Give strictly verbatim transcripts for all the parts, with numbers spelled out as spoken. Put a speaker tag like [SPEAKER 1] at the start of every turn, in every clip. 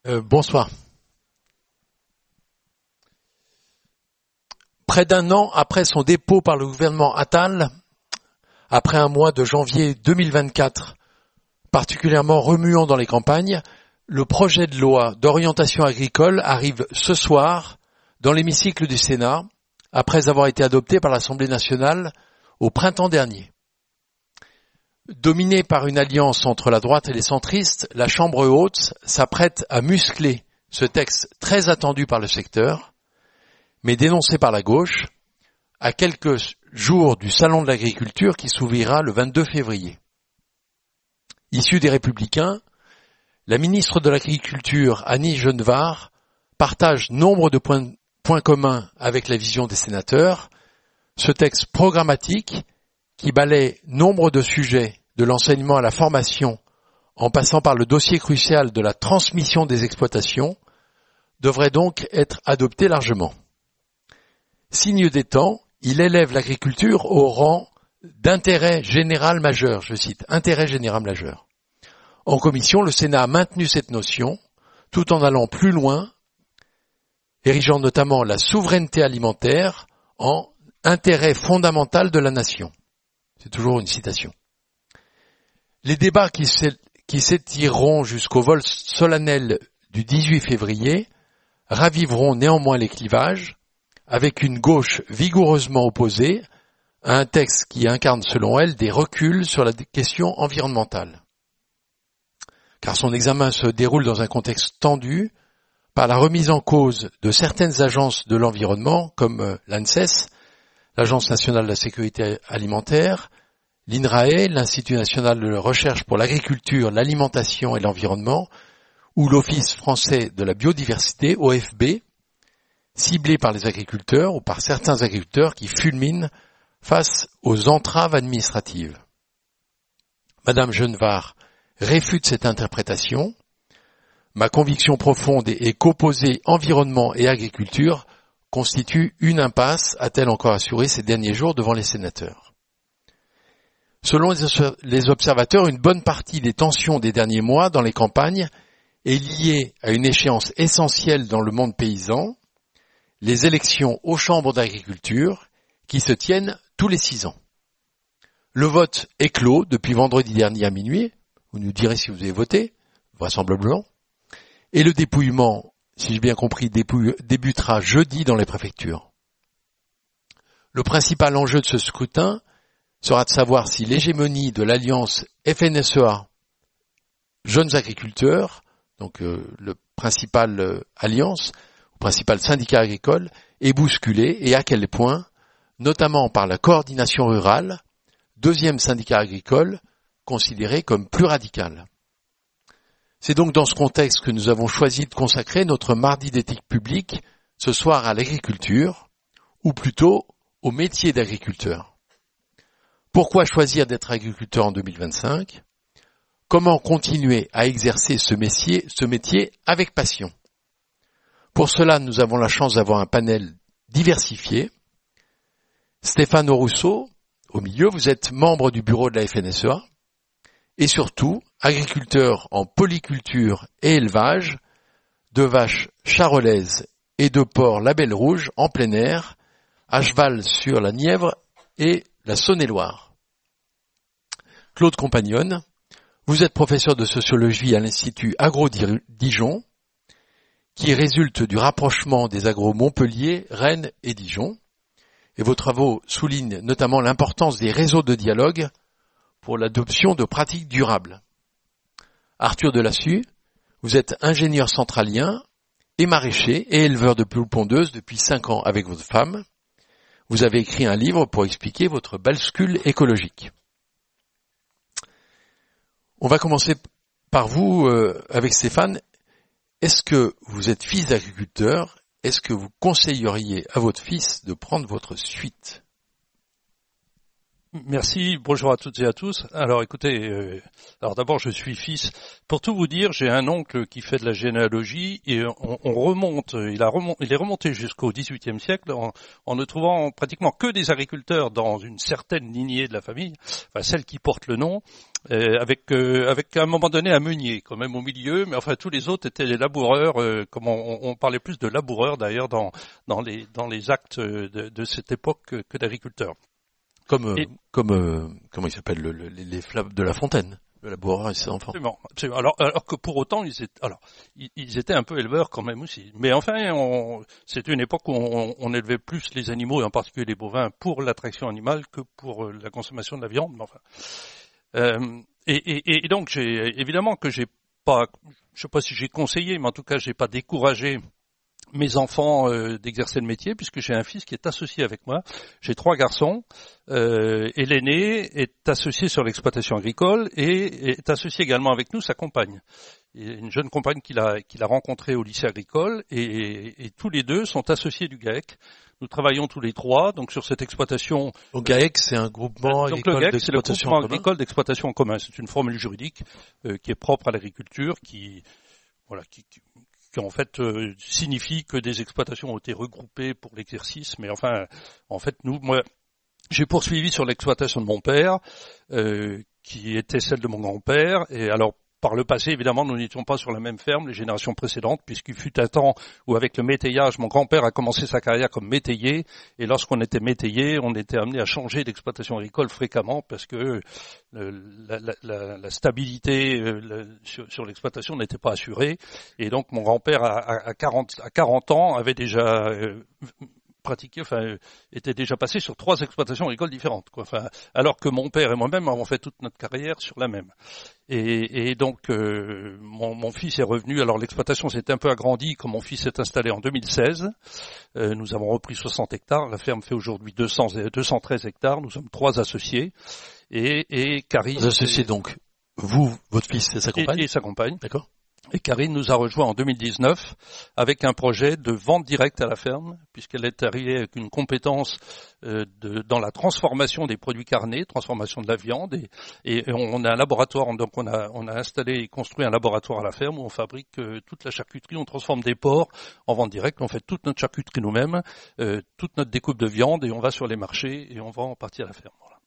[SPEAKER 1] Euh, bonsoir. Près d'un an après son dépôt par le gouvernement Attal, après un mois de janvier deux mille vingt-quatre particulièrement remuant dans les campagnes, le projet de loi d'orientation agricole arrive ce soir dans l'hémicycle du Sénat, après avoir été adopté par l'Assemblée nationale au printemps dernier. Dominée par une alliance entre la droite et les centristes, la Chambre haute s'apprête à muscler ce texte très attendu par le secteur, mais dénoncé par la gauche, à quelques jours du Salon de l'agriculture qui s'ouvrira le vingt-deux février. Issue des Républicains, la ministre de l'Agriculture, Annie Genevard, partage nombre de points, points communs avec la vision des sénateurs. Ce texte programmatique, qui balaie nombre de sujets de l'enseignement à la formation, en passant par le dossier crucial de la transmission des exploitations, devrait donc être adopté largement. Signe des temps, il élève l'agriculture au rang d'intérêt général majeur, je cite, intérêt général majeur. En commission, le Sénat a maintenu cette notion, tout en allant plus loin, érigeant notamment la souveraineté alimentaire en intérêt fondamental de la nation. C'est toujours une citation. Les débats qui s'étireront jusqu'au vol solennel du dix-huit février raviveront néanmoins les clivages, avec une gauche vigoureusement opposée à un texte qui incarne selon elle des reculs sur la question environnementale. Car son examen se déroule dans un contexte tendu par la remise en cause de certaines agences de l'environnement comme l'ANSES, l'Agence nationale de la sécurité alimentaire, l'INRAE, l'Institut national de recherche pour l'agriculture, l'alimentation et l'environnement, ou l'Office français de la biodiversité, O F B, ciblé par les agriculteurs ou par certains agriculteurs qui fulminent face aux entraves administratives. Madame Genevard réfute cette interprétation. Ma conviction profonde est qu'opposer environnement et agriculture constitue une impasse, a-t-elle encore assuré ces derniers jours devant les sénateurs. Selon les observateurs, une bonne partie des tensions des derniers mois dans les campagnes est liée à une échéance essentielle dans le monde paysan, les élections aux chambres d'agriculture qui se tiennent tous les six ans. Le vote est clos depuis vendredi dernier à minuit, vous nous direz si vous avez voté, vraisemblablement, et le dépouillement, si j'ai bien compris, débutera jeudi dans les préfectures. Le principal enjeu de ce scrutin sera de savoir si l'hégémonie de l'alliance F N S E A Jeunes Agriculteurs, donc euh, le principal euh, alliance, le principal syndicat agricole, est bousculée et à quel point, notamment par la coordination rurale, deuxième syndicat agricole, considéré comme plus radical. C'est donc dans ce contexte que nous avons choisi de consacrer notre mardi d'éthique publique ce soir à l'agriculture, ou plutôt au métier d'agriculteur. Pourquoi choisir d'être agriculteur en deux mille vingt-cinq ? Comment continuer à exercer ce métier, ce métier avec passion ? Pour cela, nous avons la chance d'avoir un panel diversifié. Stéphane Rousseau, au milieu, vous êtes membre du bureau de la F N S E A et surtout agriculteur en polyculture et élevage de vaches charolaises et de porcs label rouge en plein air, à cheval sur la Nièvre et la Saône-et-Loire. Claude Compagnonne, vous êtes professeur de sociologie à l'Institut Agro-Dijon, qui résulte du rapprochement des agros Montpellier, Rennes et Dijon, et vos travaux soulignent notamment l'importance des réseaux de dialogue pour l'adoption de pratiques durables. Arthur Delassus, vous êtes ingénieur centralien et maraîcher et éleveur de poules pondeuses depuis cinq ans avec votre femme. Vous avez écrit un livre pour expliquer votre bascule écologique. On va commencer par vous, euh, avec Stéphane. Est-ce que vous êtes fils d'agriculteur ? Est-ce que vous conseilleriez à votre fils de prendre votre suite ?
[SPEAKER 2] Merci, bonjour à toutes et à tous. Alors écoutez, euh, alors d'abord je suis fils. Pour tout vous dire, j'ai un oncle qui fait de la généalogie et on, on remonte, il, a remont, il est remonté jusqu'au dix-huitième siècle en, en ne trouvant pratiquement que des agriculteurs dans une certaine lignée de la famille, enfin celle qui porte le nom. Euh, avec euh, avec à un moment donné un meunier quand même au milieu, mais enfin tous les autres étaient des laboureurs. Euh, comme on, on parlait plus de laboureurs d'ailleurs dans dans les dans les actes de, de cette époque que, que d'agriculteurs.
[SPEAKER 1] Comme
[SPEAKER 2] Et,
[SPEAKER 1] comme euh, comment il s'appelle le, le, les flaves de La Fontaine, le laboureur et ses enfants.
[SPEAKER 2] Absolument, absolument. Alors alors que pour autant ils étaient alors ils, ils étaient un peu éleveurs quand même aussi. Mais enfin on, c'était une époque où on, on élevait plus les animaux et en particulier les bovins pour l'attraction animale que pour euh, la consommation de la viande. Mais enfin. Euh, et, et, et donc, j'ai, évidemment que j'ai pas, je sais pas si j'ai conseillé, mais en tout cas, j'ai pas découragé mes enfants euh, d'exercer le métier, puisque j'ai un fils qui est associé avec moi. J'ai trois garçons, euh, et l'aîné est associé sur l'exploitation agricole et est associé également avec nous sa compagne. Une jeune compagne qu'il a, qu'il a rencontrée au lycée agricole, et, et, et tous les deux sont associés du GAEC. Nous travaillons tous les trois donc sur cette exploitation.
[SPEAKER 1] Au GAEC, c'est un groupement
[SPEAKER 2] donc
[SPEAKER 1] agricole
[SPEAKER 2] le GAEC,
[SPEAKER 1] d'exploitation
[SPEAKER 2] c'est le groupement
[SPEAKER 1] en commun.
[SPEAKER 2] agricole d'exploitation en commun. C'est une formule juridique euh, qui est propre à l'agriculture, qui voilà, qui, qui, qui en fait euh, signifie que des exploitations ont été regroupées pour l'exercice. Mais enfin, en fait, nous, moi, j'ai poursuivi sur l'exploitation de mon père, euh, qui était celle de mon grand-père, et alors. Par le passé, évidemment, nous n'étions pas sur la même ferme, les générations précédentes, puisqu'il fut un temps où, avec le métayage, mon grand-père a commencé sa carrière comme métayer, et lorsqu'on était métayer, on était amené à changer d'exploitation agricole fréquemment, parce que euh, la, la, la, la stabilité euh, la, sur, sur l'exploitation n'était pas assurée, et donc mon grand-père, à, à, quarante, à quarante ans, avait déjà... Euh, pratiqué, enfin, euh, était déjà passé sur trois exploitations agricoles différentes, quoi. Enfin, alors que mon père et moi-même avons fait toute notre carrière sur la même. Et, et donc, euh, mon, mon fils est revenu. Alors, l'exploitation s'est un peu agrandie quand mon fils s'est installé en deux mille seize. Euh, nous avons repris soixante hectares. La ferme fait aujourd'hui deux cents, deux cent treize hectares. Nous sommes trois associés. Et, et Karine...
[SPEAKER 1] Vous associez donc vous, votre fils et sa compagne.
[SPEAKER 2] Et, et sa compagne.
[SPEAKER 1] D'accord.
[SPEAKER 2] Et Karine nous a rejoint en deux mille dix-neuf avec un projet de vente directe à la ferme, puisqu'elle est arrivée avec une compétence euh, de, dans la transformation des produits carnés, transformation de la viande, et, et on a un laboratoire, donc on a, on a installé et construit un laboratoire à la ferme où on fabrique euh, toute la charcuterie, on transforme des porcs en vente directe, on fait toute notre charcuterie nous-mêmes, euh, toute notre découpe de viande, et on va sur les marchés et on vend en partie à la ferme. Voilà.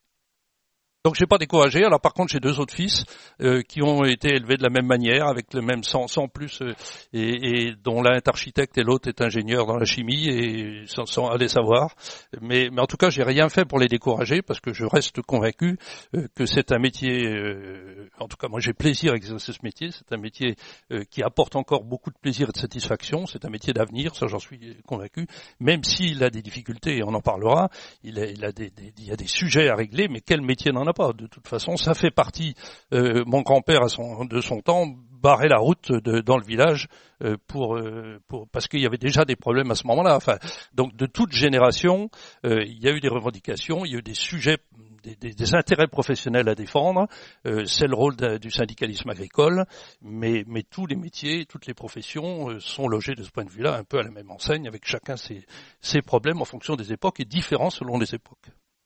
[SPEAKER 2] Donc j'ai pas découragé. Alors par contre j'ai deux autres fils euh, qui ont été élevés de la même manière, avec le même sang, sans plus, euh, et, et dont l'un est architecte et l'autre est ingénieur dans la chimie, et sans, sans aller savoir. Mais, mais en tout cas j'ai rien fait pour les décourager, parce que je reste convaincu euh, que c'est un métier. Euh, en tout cas moi j'ai plaisir à exercer ce métier. C'est un métier euh, qui apporte encore beaucoup de plaisir et de satisfaction. C'est un métier d'avenir, ça j'en suis convaincu. Même s'il a des difficultés, et on en parlera, il, a, il, a des, des, il y a des sujets à régler. Mais quel métier n'en a pas? De toute façon, ça fait partie. Euh, mon grand-père, à son, de son temps, barrait la route de, dans le village euh, pour, euh, pour, parce qu'il y avait déjà des problèmes à ce moment-là. Enfin, donc, de toute génération, euh, il y a eu des revendications, il y a eu des sujets, des, des, des intérêts professionnels à défendre. Euh, c'est le rôle de, du syndicalisme agricole, mais, mais tous les métiers, toutes les professions euh, sont logés de ce point de vue-là un peu à la même enseigne, avec chacun ses, ses problèmes en fonction des époques et différents selon les époques.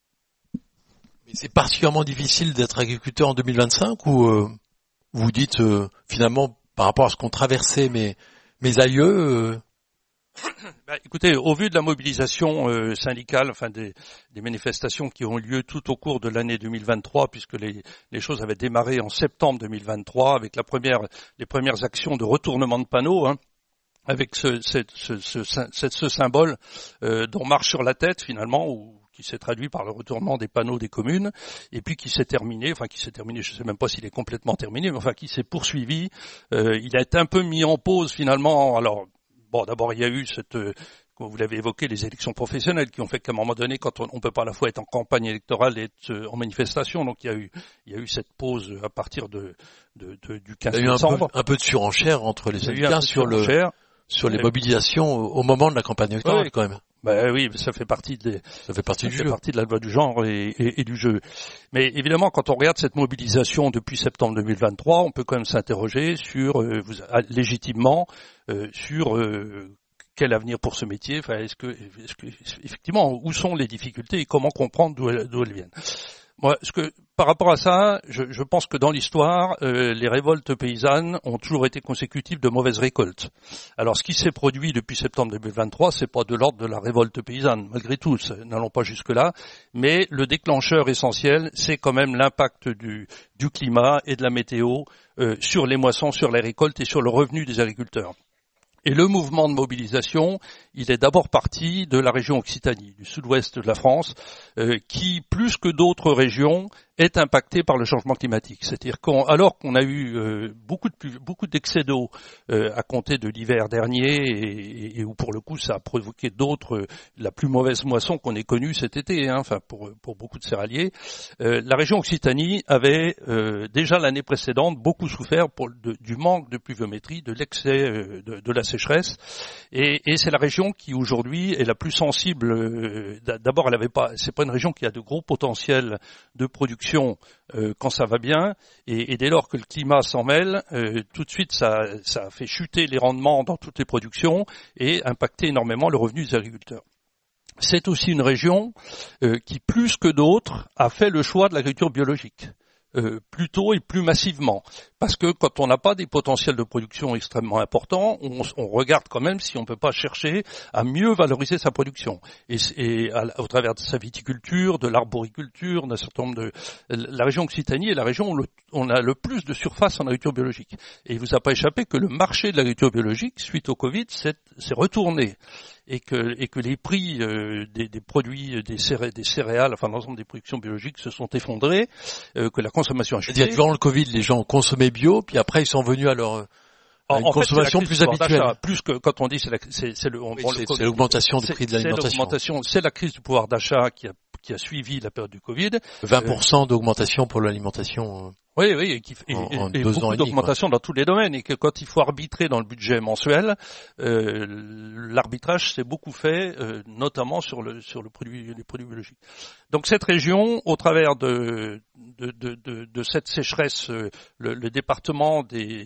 [SPEAKER 1] C'est particulièrement difficile d'être agriculteur en deux mille vingt-cinq, ou euh, vous dites euh, finalement par rapport à ce qu'ont traversé mes, mes aïeux euh...
[SPEAKER 2] bah, écoutez, au vu de la mobilisation euh, syndicale, enfin des, des manifestations qui ont eu lieu tout au cours de l'année deux mille vingt-trois, puisque les, les choses avaient démarré en septembre deux mille vingt-trois avec la première, les premières actions de retournement de panneaux, hein, avec ce, ce, ce, ce, ce, ce symbole euh, dont marche sur la tête finalement, où qui s'est traduit par le retournement des panneaux des communes, et puis qui s'est terminé, enfin qui s'est terminé, je ne sais même pas s'il est complètement terminé, mais enfin qui s'est poursuivi. Euh, il a été un peu mis en pause finalement. Alors, bon, d'abord il y a eu cette, euh, comme vous l'avez évoqué, les élections professionnelles qui ont fait qu'à un moment donné, quand on ne peut pas à la fois être en campagne électorale et être euh, en manifestation, donc il y a eu, il y a eu cette pause à partir de, de, de du quinze
[SPEAKER 1] décembre. Il y a eu un peu, un peu de surenchère entre les syndicats sur le, sur les mobilisations au moment de la campagne électorale, oui, quand même.
[SPEAKER 2] Ben oui, ça fait partie des,
[SPEAKER 1] ça fait partie
[SPEAKER 2] ça
[SPEAKER 1] du
[SPEAKER 2] fait
[SPEAKER 1] jeu.
[SPEAKER 2] partie de la loi du genre et, et, et du jeu. Mais évidemment, quand on regarde cette mobilisation depuis septembre deux mille vingt-trois, on peut quand même s'interroger sur, euh, vous, légitimement, euh, sur euh, quel avenir pour ce métier. Enfin, est-ce que, est-ce que, effectivement, où sont les difficultés et comment comprendre d'où elles, d'où elles viennent. Moi, ce que, par rapport à ça, je, je pense que dans l'histoire, euh, les révoltes paysannes ont toujours été consécutives de mauvaises récoltes. Alors, ce qui s'est produit depuis septembre deux mille vingt-trois, c'est pas de l'ordre de la révolte paysanne, malgré tout, n'allons pas jusque-là, mais le déclencheur essentiel, c'est quand même l'impact du, du climat et de la météo euh, sur les moissons, sur les récoltes et sur le revenu des agriculteurs. Et le mouvement de mobilisation, il est d'abord parti de la région Occitanie, du sud-ouest de la France, euh, qui, plus que d'autres régions, est impacté par le changement climatique. C'est-à-dire qu'alors qu'on a eu euh, beaucoup de pluie, beaucoup d'excès d'eau euh, à compter de l'hiver dernier, et, et où pour le coup ça a provoqué d'autres, euh, la plus mauvaise moisson qu'on ait connue cet été, hein, enfin pour pour beaucoup de céréaliers, euh, la région Occitanie avait euh, déjà l'année précédente beaucoup souffert pour de, du manque de pluviométrie, de l'excès euh, de, de la sécheresse, et, et c'est la région qui aujourd'hui est la plus sensible. Euh, d'abord, elle avait pas, c'est pas une région qui a de gros potentiel de production Euh, quand ça va bien, et, et dès lors que le climat s'en mêle, euh, tout de suite ça, ça fait chuter les rendements dans toutes les productions et impacter énormément le revenu des agriculteurs. C'est aussi une région euh, qui, plus que d'autres, a fait le choix de l'agriculture biologique. Euh, plus tôt et plus massivement. Parce que quand on n'a pas des potentiels de production extrêmement importants, on, on regarde quand même si on ne peut pas chercher à mieux valoriser sa production. Et, et à, au travers de sa viticulture, de l'arboriculture, d'un certain nombre de... La région Occitanie est la région où le, on a le plus de surface en agriculture biologique. Et il ne vous a pas échappé que le marché de l'agriculture biologique, suite au Covid, s'est, s'est retourné. Et que, et que les prix euh, des, des produits, des, céré, des céréales, enfin l'ensemble des productions biologiques se sont effondrés, euh, que la consommation a chuté.
[SPEAKER 1] C'est-à-dire que durant le Covid, les gens ont consommé bio, puis après ils sont venus à leur à une en consommation fait, plus habituelle.
[SPEAKER 2] Plus que quand on dit c'est, la, c'est, c'est, le, on,
[SPEAKER 1] oui,
[SPEAKER 2] bon,
[SPEAKER 1] c'est,
[SPEAKER 2] le
[SPEAKER 1] c'est l'augmentation du prix de l'alimentation.
[SPEAKER 2] C'est l'augmentation, c'est la crise du pouvoir d'achat qui a, qui a suivi la période du Covid.
[SPEAKER 1] vingt pour cent euh, d'augmentation pour l'alimentation. Euh...
[SPEAKER 2] Oui, oui, et, qui, et, en, en et beaucoup d'augmentation dans tous les domaines, et que quand il faut arbitrer dans le budget mensuel, euh, l'arbitrage s'est beaucoup fait, euh, notamment sur le sur le produit, les produits biologiques. Donc cette région, au travers de de de, de, de cette sécheresse, euh, le, le département des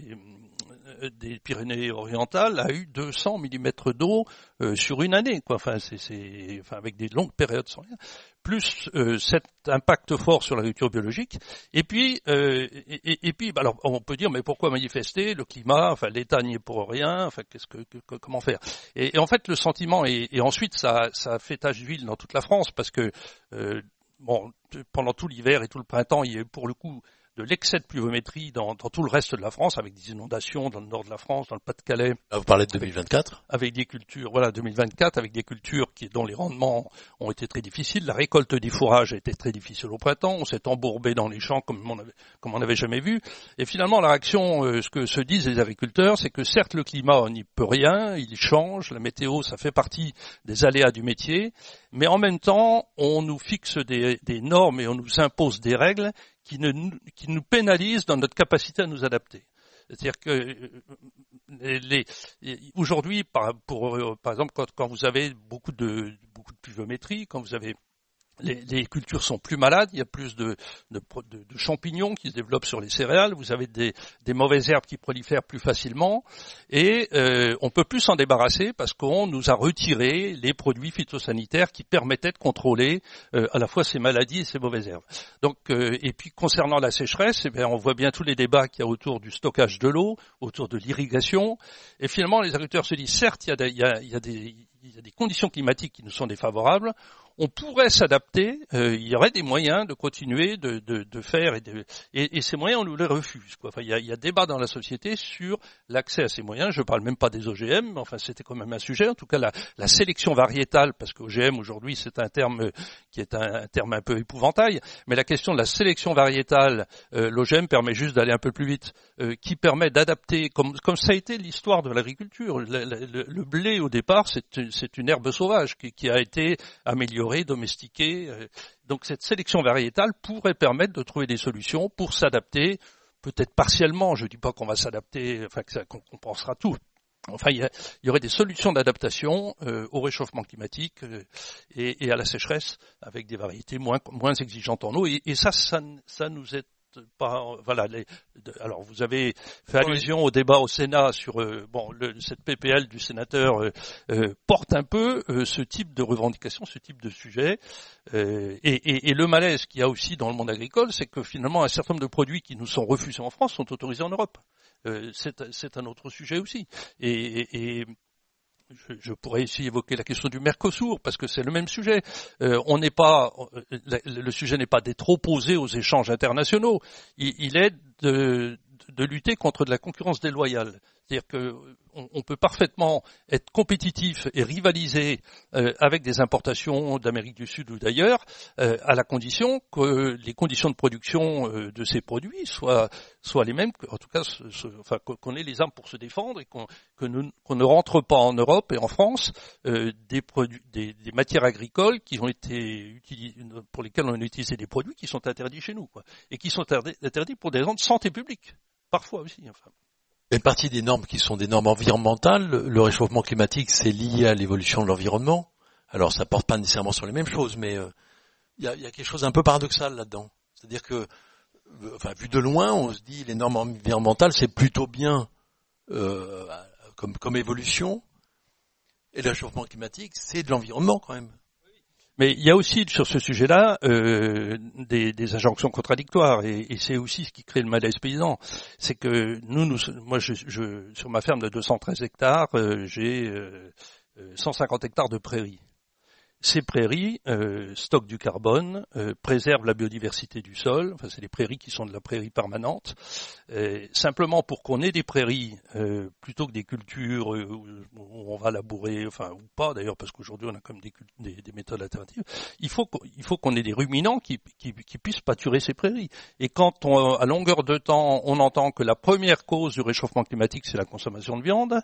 [SPEAKER 2] des Pyrénées-Orientales a eu deux cents millimètres d'eau euh, sur une année, quoi. Enfin, c'est, c'est, enfin, avec des longues périodes sans rien. Plus euh, cet impact fort sur l'agriculture biologique. Et puis, euh, et, et, et puis, bah, alors, on peut dire, mais pourquoi manifester? Le climat, enfin, l'État n'y est pour rien. Enfin, qu'est-ce que, que comment faire? Et, et en fait, le sentiment, et, et ensuite, ça, ça a fait tache d'huile dans toute la France, parce que euh, bon, pendant tout l'hiver et tout le printemps, il y a eu pour le coup de l'excès de pluviométrie dans, dans tout le reste de la France, avec des inondations dans le nord de la France, dans le Pas-de-Calais.
[SPEAKER 1] Là, vous parlez de deux mille vingt-quatre.
[SPEAKER 2] Avec, avec des cultures, voilà, deux mille vingt-quatre, avec des cultures qui, dont les rendements ont été très difficiles. La récolte des fourrages a été très difficile au printemps. On s'est embourbé dans les champs comme on avait, comme on n'avait jamais vu. Et finalement, la réaction, euh, ce que se disent les agriculteurs, c'est que certes, le climat, on n'y peut rien, il change, la météo, ça fait partie des aléas du métier, mais en même temps, on nous fixe des, des normes et on nous impose des règles qui, ne, qui nous pénalisent dans notre capacité à nous adapter. C'est-à-dire que les, les, aujourd'hui, par, pour, par exemple, quand, quand vous avez beaucoup de, beaucoup de pluviométrie, quand vous avez Les, les cultures sont plus malades, il y a plus de, de, de, de champignons qui se développent sur les céréales, vous avez des, des mauvaises herbes qui prolifèrent plus facilement, et euh, on peut plus s'en débarrasser parce qu'on nous a retiré les produits phytosanitaires qui permettaient de contrôler euh, à la fois ces maladies et ces mauvaises herbes. Donc, euh, et puis concernant la sécheresse, eh bien, on voit bien tous les débats qu'il y a autour du stockage de l'eau, autour de l'irrigation, et finalement les agriculteurs se disent certes il y a des, il y a, il y a des, il y a des conditions climatiques qui nous sont défavorables. On pourrait s'adapter, euh, il y aurait des moyens de continuer de, de, de faire, et, de, et, et ces moyens, on nous les refuse, quoi. Enfin, il y a, il y a débat dans la société sur l'accès à ces moyens. Je ne parle même pas des O G M, mais enfin, c'était quand même un sujet. En tout cas, la, la sélection variétale, parce que O G M, aujourd'hui, c'est un terme qui est un, un terme un peu épouvantail, mais la question de la sélection variétale, euh, l'O G M permet juste d'aller un peu plus vite, euh, qui permet d'adapter, comme, comme ça a été l'histoire de l'agriculture. Le, le, le blé, au départ, c'est, c'est une herbe sauvage qui, qui a été améliorée, domestiqué. Donc cette sélection variétale pourrait permettre de trouver des solutions pour s'adapter, peut-être partiellement, je ne dis pas qu'on va s'adapter, enfin que ça, qu'on compensera tout. Enfin, il y, a, il y aurait des solutions d'adaptation euh, au réchauffement climatique euh, et, et à la sécheresse avec des variétés moins, moins exigeantes en eau. Et, et ça, ça, ça nous est pas, voilà. Les, de, alors vous avez fait allusion au débat au Sénat sur euh, bon le, cette P P L du sénateur euh, euh, porte un peu euh, ce type de revendication, ce type de sujet. Euh, et, et, et le malaise qu'il y a aussi dans le monde agricole, c'est que finalement un certain nombre de produits qui nous sont refusés en France sont autorisés en Europe. Euh, c'est, c'est un autre sujet aussi. Et, et, et Je, je pourrais ici évoquer la question du Mercosur parce que c'est le même sujet. Euh, on n'est pas, le, le sujet n'est pas d'être opposé aux échanges internationaux. Il, il est de, de lutter contre de la concurrence déloyale. C'est-à-dire que on, on peut parfaitement être compétitif et rivaliser euh, avec des importations d'Amérique du Sud ou d'ailleurs, euh, à la condition que les conditions de production euh, de ces produits soient soient les mêmes, en tout cas, ce, ce, enfin, qu'on ait les armes pour se défendre et qu'on, que nous, qu'on ne rentre pas en Europe et en France euh, des produits, des, des matières agricoles qui ont été utilisées, pour lesquelles on a utilisé des produits qui sont interdits chez nous, quoi, et qui sont interdits pour des raisons de santé publique, parfois aussi. Enfin.
[SPEAKER 1] Une partie des normes qui sont des normes environnementales, le réchauffement climatique, c'est lié à l'évolution de l'environnement. Alors, ça porte pas nécessairement sur les mêmes choses, mais euh, il y a, y a quelque chose d'un peu paradoxal là-dedans. C'est-à-dire que, enfin, vu de loin, on se dit les normes environnementales, c'est plutôt bien euh, comme, comme évolution, et le réchauffement climatique, c'est de l'environnement quand même.
[SPEAKER 2] Mais il y a aussi sur ce sujet-là euh, des, des injonctions contradictoires et, et c'est aussi ce qui crée le malaise paysan. C'est que nous, nous moi, je, je, sur ma ferme de deux cent treize hectares, euh, j'ai euh, cent cinquante hectares de prairies. Ces prairies euh, stockent du carbone, euh, préservent la biodiversité du sol. Enfin, c'est des prairies qui sont de la prairie permanente. Euh, simplement pour qu'on ait des prairies euh, plutôt que des cultures euh, où on va labourer, enfin ou pas d'ailleurs, parce qu'aujourd'hui on a comme des, des, des méthodes alternatives. Il faut il faut qu'on ait des ruminants qui, qui, qui puissent pâturer ces prairies. Et quand on, à longueur de temps, on entend que la première cause du réchauffement climatique c'est la consommation de viande.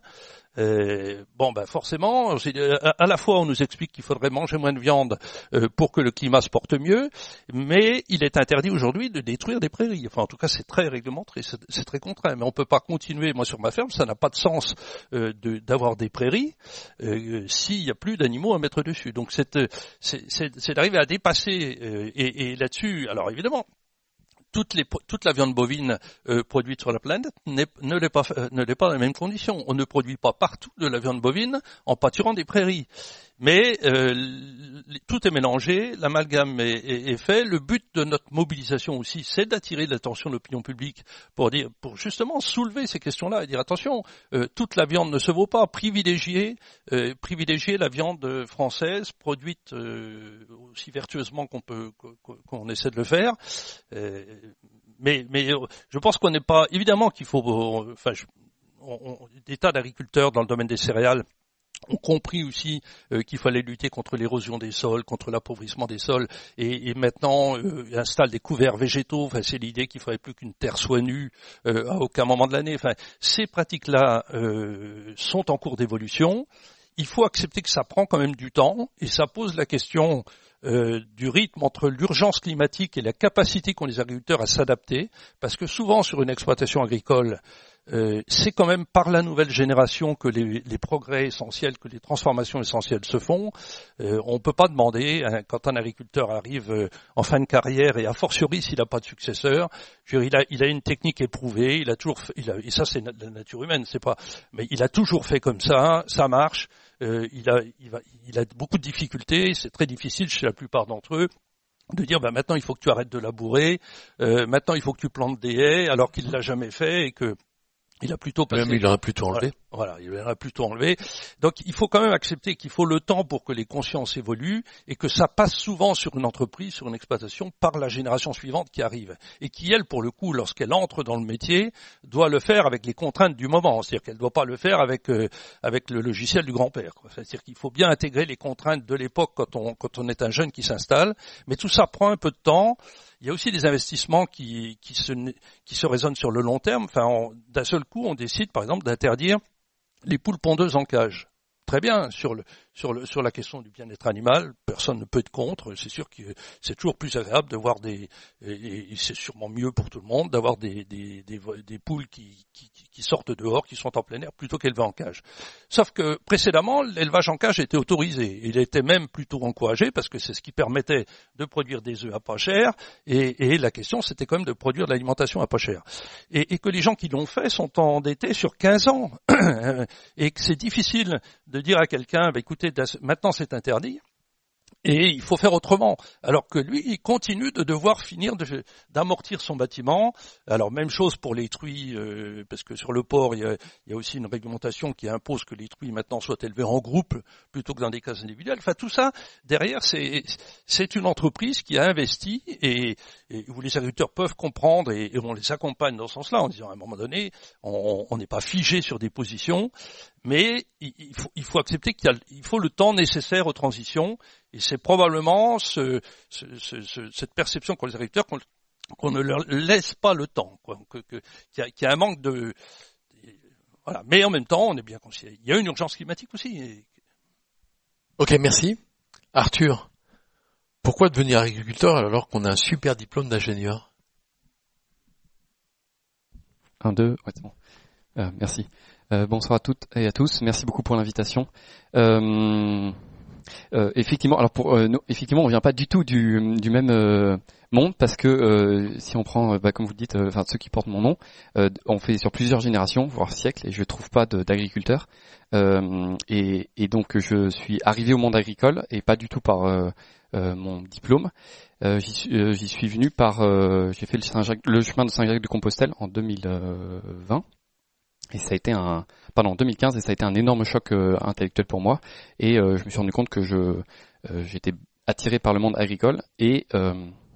[SPEAKER 2] Euh, bon, ben forcément, à la fois on nous explique qu'il faudrait manger moins de viande euh, pour que le climat se porte mieux, mais il est interdit aujourd'hui de détruire des prairies. Enfin, en tout cas, c'est très réglementé, c'est, c'est très contraint. Mais on peut pas continuer. Moi, sur ma ferme, ça n'a pas de sens euh, de, d'avoir des prairies euh, s'il y a plus d'animaux à mettre dessus. Donc, c'est, c'est, c'est, c'est d'arriver à dépasser euh, et, et là-dessus. Alors, évidemment. Toute, les, toute la viande bovine euh, produite sur la planète n'est, ne, l'est pas, euh, ne l'est pas dans les mêmes conditions. On ne produit pas partout de la viande bovine en pâturant des prairies. Mais euh, tout est mélangé, l'amalgame est, est, est fait. Le but de notre mobilisation aussi, c'est d'attirer l'attention de l'opinion publique pour dire, pour justement soulever ces questions-là et dire attention, euh, toute la viande ne se vaut pas. Privilégier, euh, privilégier la viande française produite euh, aussi vertueusement qu'on peut, qu'on, qu'on essaie de le faire. Euh, mais, mais je pense qu'on n'est pas évidemment qu'il faut, enfin, je, on, on, des tas d'agriculteurs dans le domaine des céréales ont compris aussi euh, qu'il fallait lutter contre l'érosion des sols, contre l'appauvrissement des sols, et, et maintenant euh, installent des couverts végétaux. Enfin, c'est l'idée qu'il ne faudrait plus qu'une terre soit nue euh, à aucun moment de l'année. Enfin, ces pratiques-là euh, sont en cours d'évolution. Il faut accepter que ça prend quand même du temps, et ça pose la question euh, du rythme entre l'urgence climatique et la capacité qu'ont les agriculteurs à s'adapter, parce que souvent sur une exploitation agricole, Euh, c'est quand même par la nouvelle génération que les, les progrès essentiels, que les transformations essentielles se font. Euh, on ne peut pas demander, hein, quand un agriculteur arrive euh, en fin de carrière, et a fortiori s'il n'a pas de successeur, je veux dire, il a, il a une technique éprouvée, il a toujours fait, il a, et ça c'est la nature humaine, c'est pas, mais il a toujours fait comme ça, ça marche. Euh, il a, il va, il a beaucoup de difficultés, c'est très difficile chez la plupart d'entre eux de dire bah maintenant il faut que tu arrêtes de labourer, euh, maintenant il faut que tu plantes des haies, alors qu'il l'a jamais fait et que il a plutôt passé.
[SPEAKER 1] Même il en a plutôt enlevé.
[SPEAKER 2] Voilà, il en a plutôt enlevé. Donc il faut quand même accepter qu'il faut le temps pour que les consciences évoluent et que ça passe souvent sur une entreprise, sur une exploitation, par la génération suivante qui arrive. Et qui, elle, pour le coup, lorsqu'elle entre dans le métier, doit le faire avec les contraintes du moment. C'est-à-dire qu'elle ne doit pas le faire avec euh, avec le logiciel du grand-père, quoi. C'est-à-dire qu'il faut bien intégrer les contraintes de l'époque quand on, quand on est un jeune qui s'installe. Mais tout ça prend un peu de temps. Il y a aussi des investissements qui, qui, se, qui se raisonnent sur le long terme. Enfin, on, d'un seul coup, on décide, par exemple, d'interdire les poules pondeuses en cage. Très bien, sur le, sur, le, sur la question du bien-être animal, personne ne peut être contre. C'est sûr que c'est toujours plus agréable de voir des, et, et c'est sûrement mieux pour tout le monde, d'avoir des, des, des, des poules qui, qui, qui sortent dehors, qui sont en plein air, plutôt qu'élevées en cage. Sauf que précédemment, l'élevage en cage était autorisé. Il était même plutôt encouragé parce que c'est ce qui permettait de produire des œufs à pas cher. Et, et la question, c'était quand même de produire de l'alimentation à pas cher. Et, et que les gens qui l'ont fait sont endettés sur quinze ans. Et que c'est difficile de dire à quelqu'un, bah, écoutez, maintenant c'est interdit. Et il faut faire autrement. Alors que lui, il continue de devoir finir de, d'amortir son bâtiment. Alors même chose pour les truies, euh, parce que sur le port, il y, a, il y a aussi une réglementation qui impose que les truies maintenant soient élevées en groupe plutôt que dans des cases individuelles. Enfin tout ça, derrière, c'est, c'est une entreprise qui a investi et, et où les agriculteurs peuvent comprendre et, et on les accompagne dans ce sens-là en disant à un moment donné, on n'est pas figé sur des positions. Mais il faut, il faut accepter qu'il y a, il faut le temps nécessaire aux transitions, et c'est probablement ce, ce, ce, cette perception qu'ont les agriculteurs qu'on, qu'on ne leur laisse pas le temps, quoi, que, que, qu'il y a, qu'il y a un manque de, voilà. Mais en même temps, on est bien conscient. Il y a une urgence climatique aussi.
[SPEAKER 1] Ok, merci. Arthur, pourquoi devenir agriculteur alors qu'on a un super diplôme d'ingénieur?
[SPEAKER 3] Un, deux, ouais, c'est bon. Euh, merci. Euh, bonsoir à toutes et à tous. Merci beaucoup pour l'invitation. Euh, euh, effectivement, alors pour euh, non, effectivement, on vient pas du tout du, du même euh, monde parce que euh, si on prend, bah, comme vous le dites, euh, enfin ceux qui portent mon nom, euh, on fait sur plusieurs générations, voire siècles, et je trouve pas de, d'agriculteurs. Euh, et, et donc je suis arrivé au monde agricole et pas du tout par euh, euh, mon diplôme. Euh, j'y, suis, euh, j'y suis venu par, euh, j'ai fait le, Saint-Jacques, le chemin de Saint-Jacques-de-Compostelle en deux mille vingt. Et ça a été un, pardon, en deux mille quinze, et ça a été un énorme choc euh, intellectuel pour moi. Et euh, je me suis rendu compte que je, euh, j'étais attiré par le monde agricole. Et euh,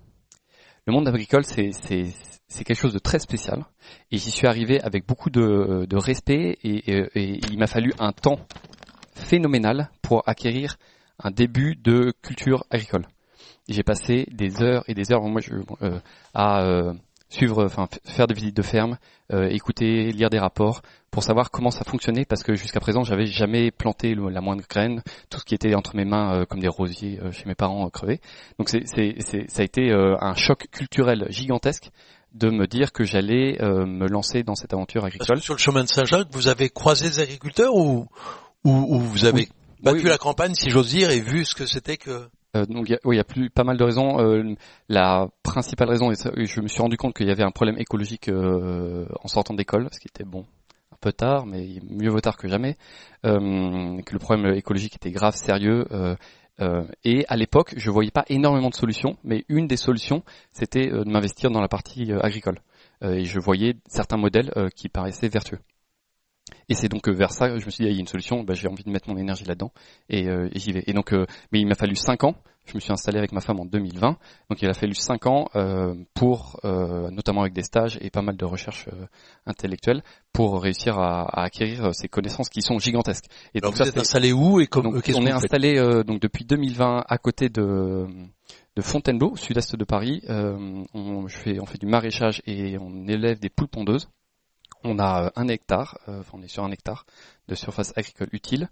[SPEAKER 3] le monde agricole, c'est, c'est, c'est quelque chose de très spécial. Et j'y suis arrivé avec beaucoup de, de respect. Et, et, et il m'a fallu un temps phénoménal pour acquérir un début de culture agricole. Et j'ai passé des heures et des heures, moi, je, euh, à euh, suivre, enfin faire des visites de ferme, euh, écouter, lire des rapports pour savoir comment ça fonctionnait, parce que jusqu'à présent j'avais jamais planté le, la moindre graine, tout ce qui était entre mes mains euh, comme des rosiers euh, chez mes parents euh, crevés. Donc c'est, c'est, c'est, ça a été euh, un choc culturel gigantesque de me dire que j'allais euh, me lancer dans cette aventure agricole.
[SPEAKER 1] Parce que sur le chemin de Saint-Jacques, vous avez croisé des agriculteurs ou, ou, ou vous avez oui. battu oui. la campagne, si j'ose dire, et vu ce que c'était que...
[SPEAKER 3] Euh, donc il y a, oui, il y a plus, pas mal de raisons. Euh, la principale raison, et ça, je me suis rendu compte qu'il y avait un problème écologique euh, en sortant d'école, ce qui était bon, un peu tard, mais mieux vaut tard que jamais. Euh, que le problème écologique était grave, sérieux. Euh, euh, et à l'époque, je voyais pas énormément de solutions, mais une des solutions, c'était euh, de m'investir dans la partie euh, agricole. Euh, et je voyais certains modèles euh, qui paraissaient vertueux. Et c'est donc euh, vers ça que je me suis dit, ah, il y a une solution, bah, j'ai envie de mettre mon énergie là-dedans, et, euh, et j'y vais. Et donc, euh, mais il m'a fallu cinq ans. Je me suis installé avec ma femme en deux mille vingt, donc il a fallu cinq ans euh, pour, euh, notamment avec des stages et pas mal de recherches euh, intellectuelles, pour réussir à, à acquérir ces connaissances qui sont gigantesques. Et
[SPEAKER 1] alors
[SPEAKER 3] donc
[SPEAKER 1] vous
[SPEAKER 3] ça,
[SPEAKER 1] êtes installé où et comme,
[SPEAKER 3] donc,
[SPEAKER 1] qu'est-ce
[SPEAKER 3] on
[SPEAKER 1] que
[SPEAKER 3] est
[SPEAKER 1] vous
[SPEAKER 3] installé euh, donc depuis deux mille vingt à côté de de Fontainebleau, au sud-est de Paris. Euh, on, je fais, on fait du maraîchage et on élève des poules pondeuses. On a un hectare, euh, enfin on est sur un hectare de surface agricole utile.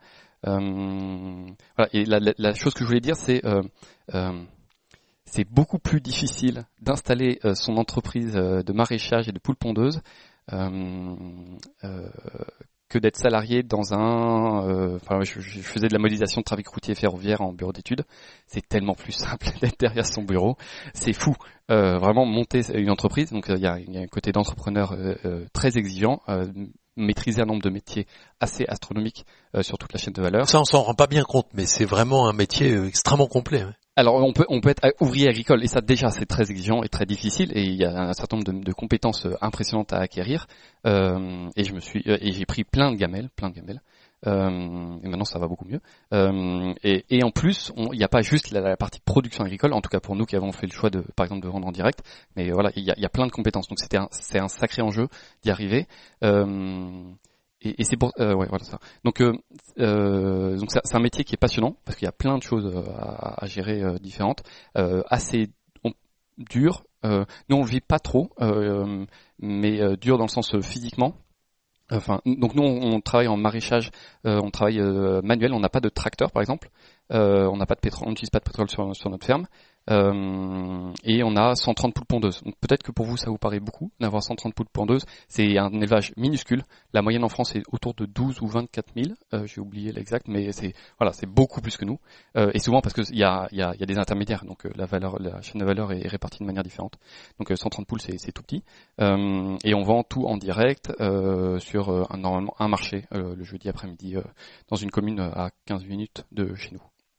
[SPEAKER 3] Euh, voilà, et la, la, la chose que je voulais dire, c'est euh, euh, c'est beaucoup plus difficile d'installer euh, son entreprise euh, de maraîchage et de poules pondeuses euh, euh, que d'être salarié dans un... Euh, enfin, je, je faisais de la modélisation de trafic routier ferroviaire en bureau d'études. C'est tellement plus simple d'être derrière son bureau. C'est fou. Euh, vraiment monter une entreprise. Donc il y a, y a un côté d'entrepreneur euh, euh, très exigeant. Euh, maîtriser un nombre de métiers assez astronomiques euh, sur toute la chaîne de valeur.
[SPEAKER 1] Ça, on s'en rend pas bien compte, mais c'est vraiment un métier euh, extrêmement complet. Ouais.
[SPEAKER 3] Alors on peut on peut être ouvrier agricole et ça déjà c'est très exigeant et très difficile et il y a un certain nombre de, de compétences impressionnantes à acquérir euh, et je me suis et j'ai pris plein de gamelles, plein de gamelles. Euh, et maintenant ça va beaucoup mieux. Euh, et, et en plus, il n'y a pas juste la, la partie production agricole, en tout cas pour nous qui avons fait le choix de, par exemple, de vendre en direct. Mais voilà, il y a, y a plein de compétences. Donc c'était un, c'est un sacré enjeu d'y arriver. Euh, et, et c'est pour, euh, ouais, voilà ça. Donc, euh, euh, donc c'est, c'est un métier qui est passionnant parce qu'il y a plein de choses à, à gérer euh, différentes, euh, assez on, dur. Euh, nous on le vit pas trop, euh, mais euh, dur dans le sens euh, physiquement. Enfin, donc nous on, on travaille en maraîchage, euh, on travaille euh, manuel, on n'a pas de tracteur par exemple, euh, on n'a pas de pétrole, on n'utilise pas de pétrole sur, sur notre ferme, euh, et on a cent trente poules pondeuses. Donc peut-être que pour vous ça vous paraît beaucoup d'avoir cent trente poules pondeuses, c'est un élevage minuscule. La moyenne en France est autour de douze ou vingt-quatre mille, euh, j'ai oublié l'exact, mais c'est voilà, c'est beaucoup plus que nous, euh, et souvent parce que il y a il y a, y a des intermédiaires, donc euh, la valeur, la chaîne de valeur est répartie de manière différente. Donc euh, cent trente poules c'est, c'est tout petit, euh, et on vend tout en direct euh, sur euh, un, normalement un marché euh, le jeudi après-midi euh, dans une commune à quinze minutes de chez nous.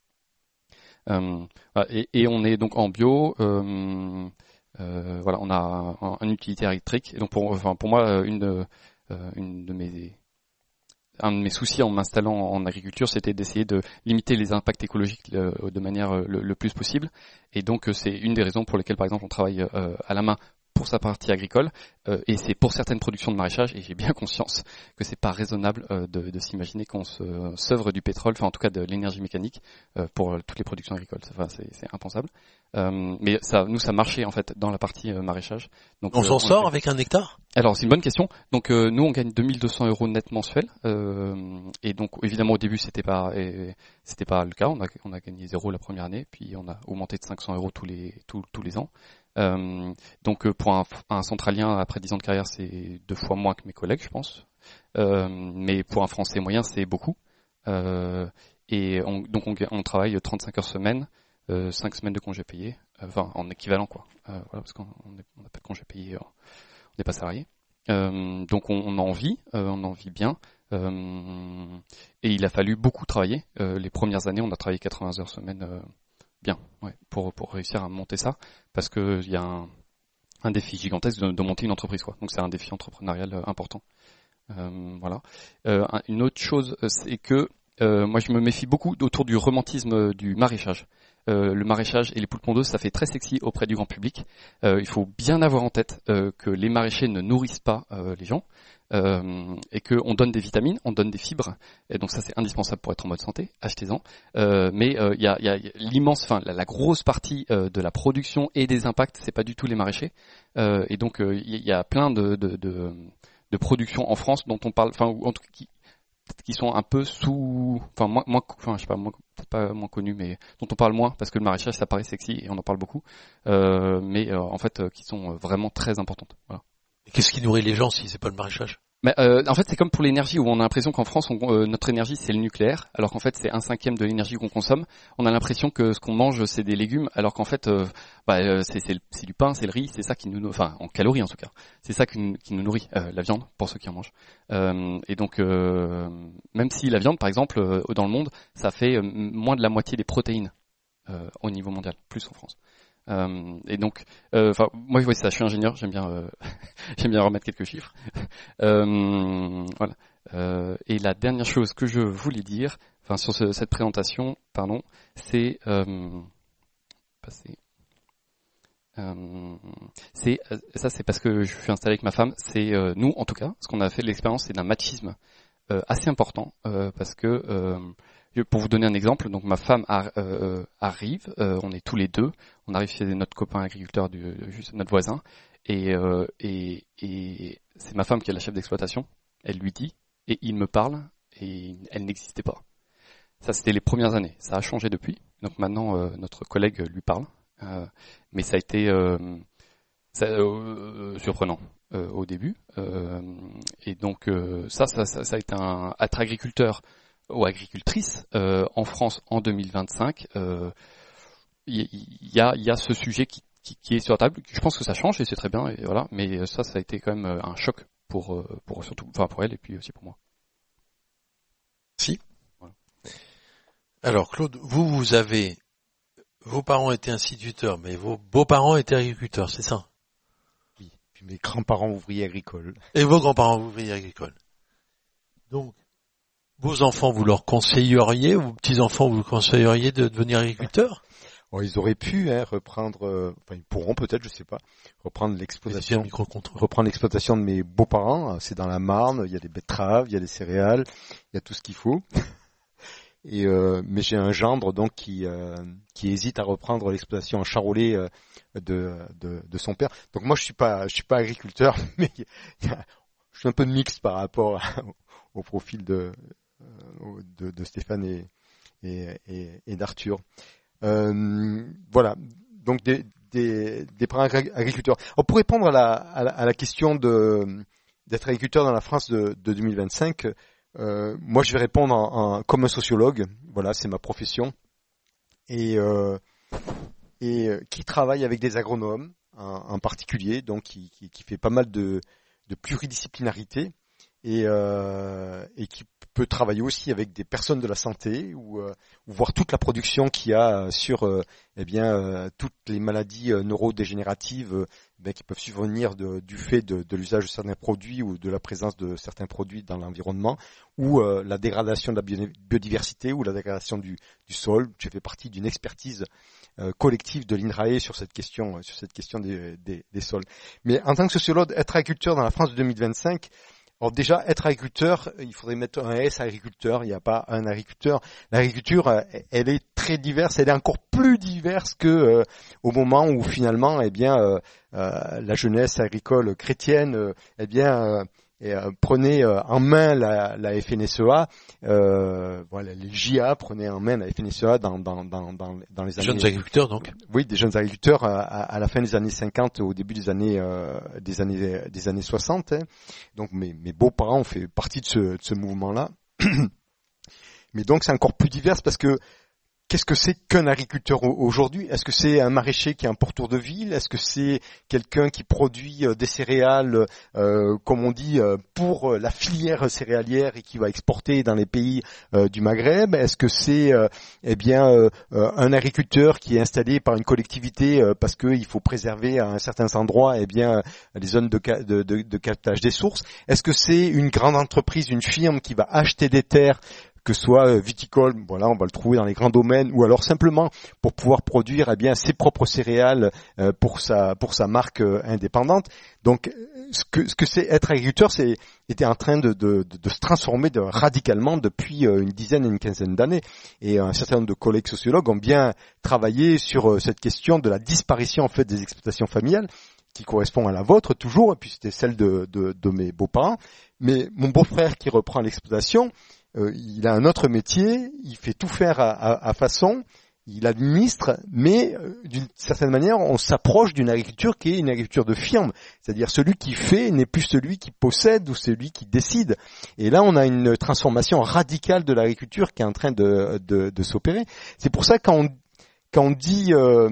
[SPEAKER 3] Euh, et, et on est donc en bio. Euh, euh, voilà, on a un, un utilitaire électrique. Et donc pour, enfin pour moi, une de, euh, une de mes un de mes soucis en m'installant en agriculture, c'était d'essayer de limiter les impacts écologiques euh, de manière euh, le, le plus possible. Et donc c'est une des raisons pour lesquelles, par exemple, on travaille euh, à la main pour sa partie agricole, euh, et c'est pour certaines productions de maraîchage, et j'ai bien conscience que c'est pas raisonnable euh, de, de s'imaginer qu'on se euh, s'œuvre du pétrole, enfin en tout cas de l'énergie mécanique euh, pour euh, toutes les productions agricoles. Enfin, c'est, c'est impensable. Euh, mais ça, nous, ça marchait en fait dans la partie euh, maraîchage. Donc,
[SPEAKER 1] on
[SPEAKER 3] euh,
[SPEAKER 1] s'en
[SPEAKER 3] on
[SPEAKER 1] sort
[SPEAKER 3] fait...
[SPEAKER 1] avec un hectare?
[SPEAKER 3] Alors c'est une bonne question. Donc euh, nous, on gagne deux mille deux cents euros net mensuels, euh, et donc évidemment au début c'était pas et, c'était pas le cas. On a on a gagné zéro la première année, puis on a augmenté de cinq cents euros tous les tous tous les ans. Euh, donc pour un, un centralien après dix ans de carrière, c'est deux fois moins que mes collègues, je pense. Euh, mais pour un Français moyen, c'est beaucoup. Euh, et on, donc on, on travaille trente-cinq heures semaine, euh, cinq semaines de congés payés, euh, enfin en équivalent quoi. Euh, voilà, parce qu'on n'a pas de congés payés, on n'est pas salarié. Euh, donc on, on en vit, euh, on en vit bien. Euh, et il a fallu beaucoup travailler. Euh, les premières années, on a travaillé quatre-vingts heures semaine. Euh, Bien, ouais, pour pour réussir à monter ça, parce que il y a un, un défi gigantesque de, de monter une entreprise, quoi. Donc c'est un défi entrepreneurial euh, important. Euh, voilà. Euh, une autre chose, c'est que euh, moi je me méfie beaucoup autour du romantisme du maraîchage. Euh, le maraîchage et les poules pondeuses, ça fait très sexy auprès du grand public. Euh, il faut bien avoir en tête euh, que les maraîchers ne nourrissent pas euh, les gens. Euh, et qu'on donne des vitamines, on donne des fibres, et donc ça c'est indispensable pour être en mode santé, achetez-en. Euh, mais il euh, y, a, y a l'immense, enfin la, la grosse partie euh, de la production et des impacts, c'est pas du tout les maraîchers. Euh, et donc il euh, y, y a plein de, de, de, de productions en France dont on parle, enfin ou en tout cas qui, qui sont un peu sous, enfin moins, moins, enfin je sais pas, moins, peut-être pas moins connus, mais dont on parle moins parce que le maraîchage ça paraît sexy et on en parle beaucoup, euh, mais euh, en fait euh, qui sont vraiment très importantes. Voilà.
[SPEAKER 1] Qu'est-ce qui nourrit les gens si c'est pas le maraîchage?
[SPEAKER 3] Mais euh, en fait, c'est comme pour l'énergie où on a l'impression qu'en France, on, euh, notre énergie c'est le nucléaire, alors qu'en fait c'est un cinquième de l'énergie qu'on consomme. On a l'impression que ce qu'on mange c'est des légumes, alors qu'en fait, euh, bah, euh, c'est, c'est, c'est du pain, c'est le riz, c'est ça qui nous, enfin en calories en tout cas, c'est ça qui, qui nous nourrit, euh, la viande pour ceux qui en mangent. Euh, et donc, euh, même si la viande, par exemple, euh, dans le monde, ça fait euh, moins de la moitié des protéines euh, au niveau mondial, plus en France. Euh, et donc, enfin, euh, moi, je vois ça. Je suis ingénieur, j'aime bien, euh, j'aime bien remettre quelques chiffres. Euh, voilà. Euh, et la dernière chose que je voulais dire, enfin, sur ce, cette présentation, pardon, c'est, euh, passer. Euh, c'est ça, c'est parce que je suis installé avec ma femme. C'est euh, nous, en tout cas, ce qu'on a fait de l'expérience, c'est d'un machisme euh, assez important, euh, parce que euh, pour vous donner un exemple, donc ma femme a, euh, arrive, euh, on est tous les deux, on arrive chez notre copain agriculteur, du, juste notre voisin, et, euh, et, et c'est ma femme qui est la chef d'exploitation. Elle lui dit, et il me parle, et elle n'existait pas. Ça, c'était les premières années. Ça a changé depuis. Donc maintenant, euh, notre collègue lui parle, euh, mais ça a été euh, ça, euh, surprenant euh, au début. Euh, et donc euh, ça, ça, ça, ça a été un être agriculteur ou agricultrice euh, en France en deux mille vingt-cinq, il euh, y, y, a, y a ce sujet qui, qui, qui est sur la table. Je pense que ça change et c'est très bien, et voilà. Mais ça, ça a été quand même un choc pour, pour surtout, enfin pour elle et puis aussi pour moi.
[SPEAKER 1] Si. Voilà. Alors Claude, vous, vous avez, vos parents étaient instituteurs, mais vos beaux-parents étaient agriculteurs, c'est ça?
[SPEAKER 4] Oui. Puis mes grands-parents ouvriers agricoles.
[SPEAKER 1] Et vos grands-parents ouvriers agricoles. Donc, vos enfants, vous leur conseilleriez, ou vos petits-enfants, vous leur conseilleriez de devenir agriculteurs?
[SPEAKER 4] Oh, ils auraient pu hein, reprendre, euh, enfin ils pourront peut-être, je sais pas, reprendre l'exploitation, reprendre l'exploitation de mes beaux-parents. C'est dans la Marne, il y a des betteraves, il y a des céréales, il y a tout ce qu'il faut. Et euh, mais j'ai un gendre donc qui euh, qui hésite à reprendre l'exploitation en Charolais euh, de, de de son père. Donc moi je suis pas je suis pas agriculteur, mais il y a, je suis un peu mixte par rapport à, au profil de, de, de Stéphane et, et, et, et d'Arthur. Euh, voilà, donc des, des, des parents agriculteurs. Alors pour répondre à la, à la, à la question de, d'être agriculteur dans la France de, de deux mille vingt-cinq, euh, moi je vais répondre en, en, comme un sociologue, voilà, c'est ma profession, et, euh, et euh, qui travaille avec des agronomes en, en particulier, donc qui, qui, qui fait pas mal de, de pluridisciplinarité, et, euh, et qui peut travailler aussi avec des personnes de la santé ou, euh, ou voir toute la production qu'il y a sur euh, eh bien euh, toutes les maladies euh, neurodégénératives euh, ben, qui peuvent survenir de, du fait de, de l'usage de certains produits ou de la présence de certains produits dans l'environnement, ou euh, la dégradation de la biodiversité ou la dégradation du, du sol. J'ai fait partie d'une expertise euh, collective de l'INRAE sur cette question, sur cette question des, des, des sols. Mais en tant que sociologue, être agriculteur dans la France de deux mille vingt-cinq. Alors déjà, être agriculteur, il faudrait mettre un S agriculteur, il n'y a pas un agriculteur. L'agriculture, elle est très diverse, elle est encore plus diverse que euh, au moment où finalement, eh bien, euh, euh, la jeunesse agricole chrétienne, euh, eh bien, euh, et, euh, prenait euh, en main la, la F N S E A, euh, voilà, les J A prenaient en main la F N S E A dans, dans, dans, dans, dans les années...
[SPEAKER 1] Jeunes agriculteurs, donc.
[SPEAKER 4] Oui, des jeunes agriculteurs à, à la fin des années cinquante, au début des années euh, des années des années soixante. Hein. Donc mes, mes beaux-parents ont fait partie de ce, de ce mouvement-là. Mais donc c'est encore plus divers parce que qu'est-ce que c'est qu'un agriculteur aujourd'hui? Est-ce que c'est un maraîcher qui est un porteur de ville? Est-ce que c'est quelqu'un qui produit des céréales, euh, comme on dit, pour la filière céréalière et qui va exporter dans les pays euh, du Maghreb? Est-ce que c'est euh, eh bien euh, un agriculteur qui est installé par une collectivité euh, parce qu'il faut préserver à un certain endroit eh bien les zones de, de, de, de captage des sources? Est-ce que c'est une grande entreprise, une firme qui va acheter des terres, que ce soit viticole, voilà, on va le trouver dans les grands domaines, ou alors simplement pour pouvoir produire eh bien ses propres céréales euh, pour sa pour sa marque euh, indépendante. Donc ce que ce que c'est être agriculteur, c'est était en train de de, de, de se transformer de, radicalement depuis euh, une dizaine et une quinzaine d'années. Et un certain nombre de collègues sociologues ont bien travaillé sur euh, cette question de la disparition en fait des exploitations familiales, qui correspond à la vôtre toujours, et puis c'était celle de de, de mes beaux-parents. Mais mon beau-frère qui reprend l'exploitation, Euh, il a un autre métier, il fait tout faire à, à, à façon, il administre, mais euh, d'une certaine manière, on s'approche d'une agriculture qui est une agriculture de firme, c'est-à-dire celui qui fait n'est plus celui qui possède ou celui qui décide. Et là, on a une transformation radicale de l'agriculture qui est en train de, de, de s'opérer. C'est pour ça quand on, quand on dit, euh,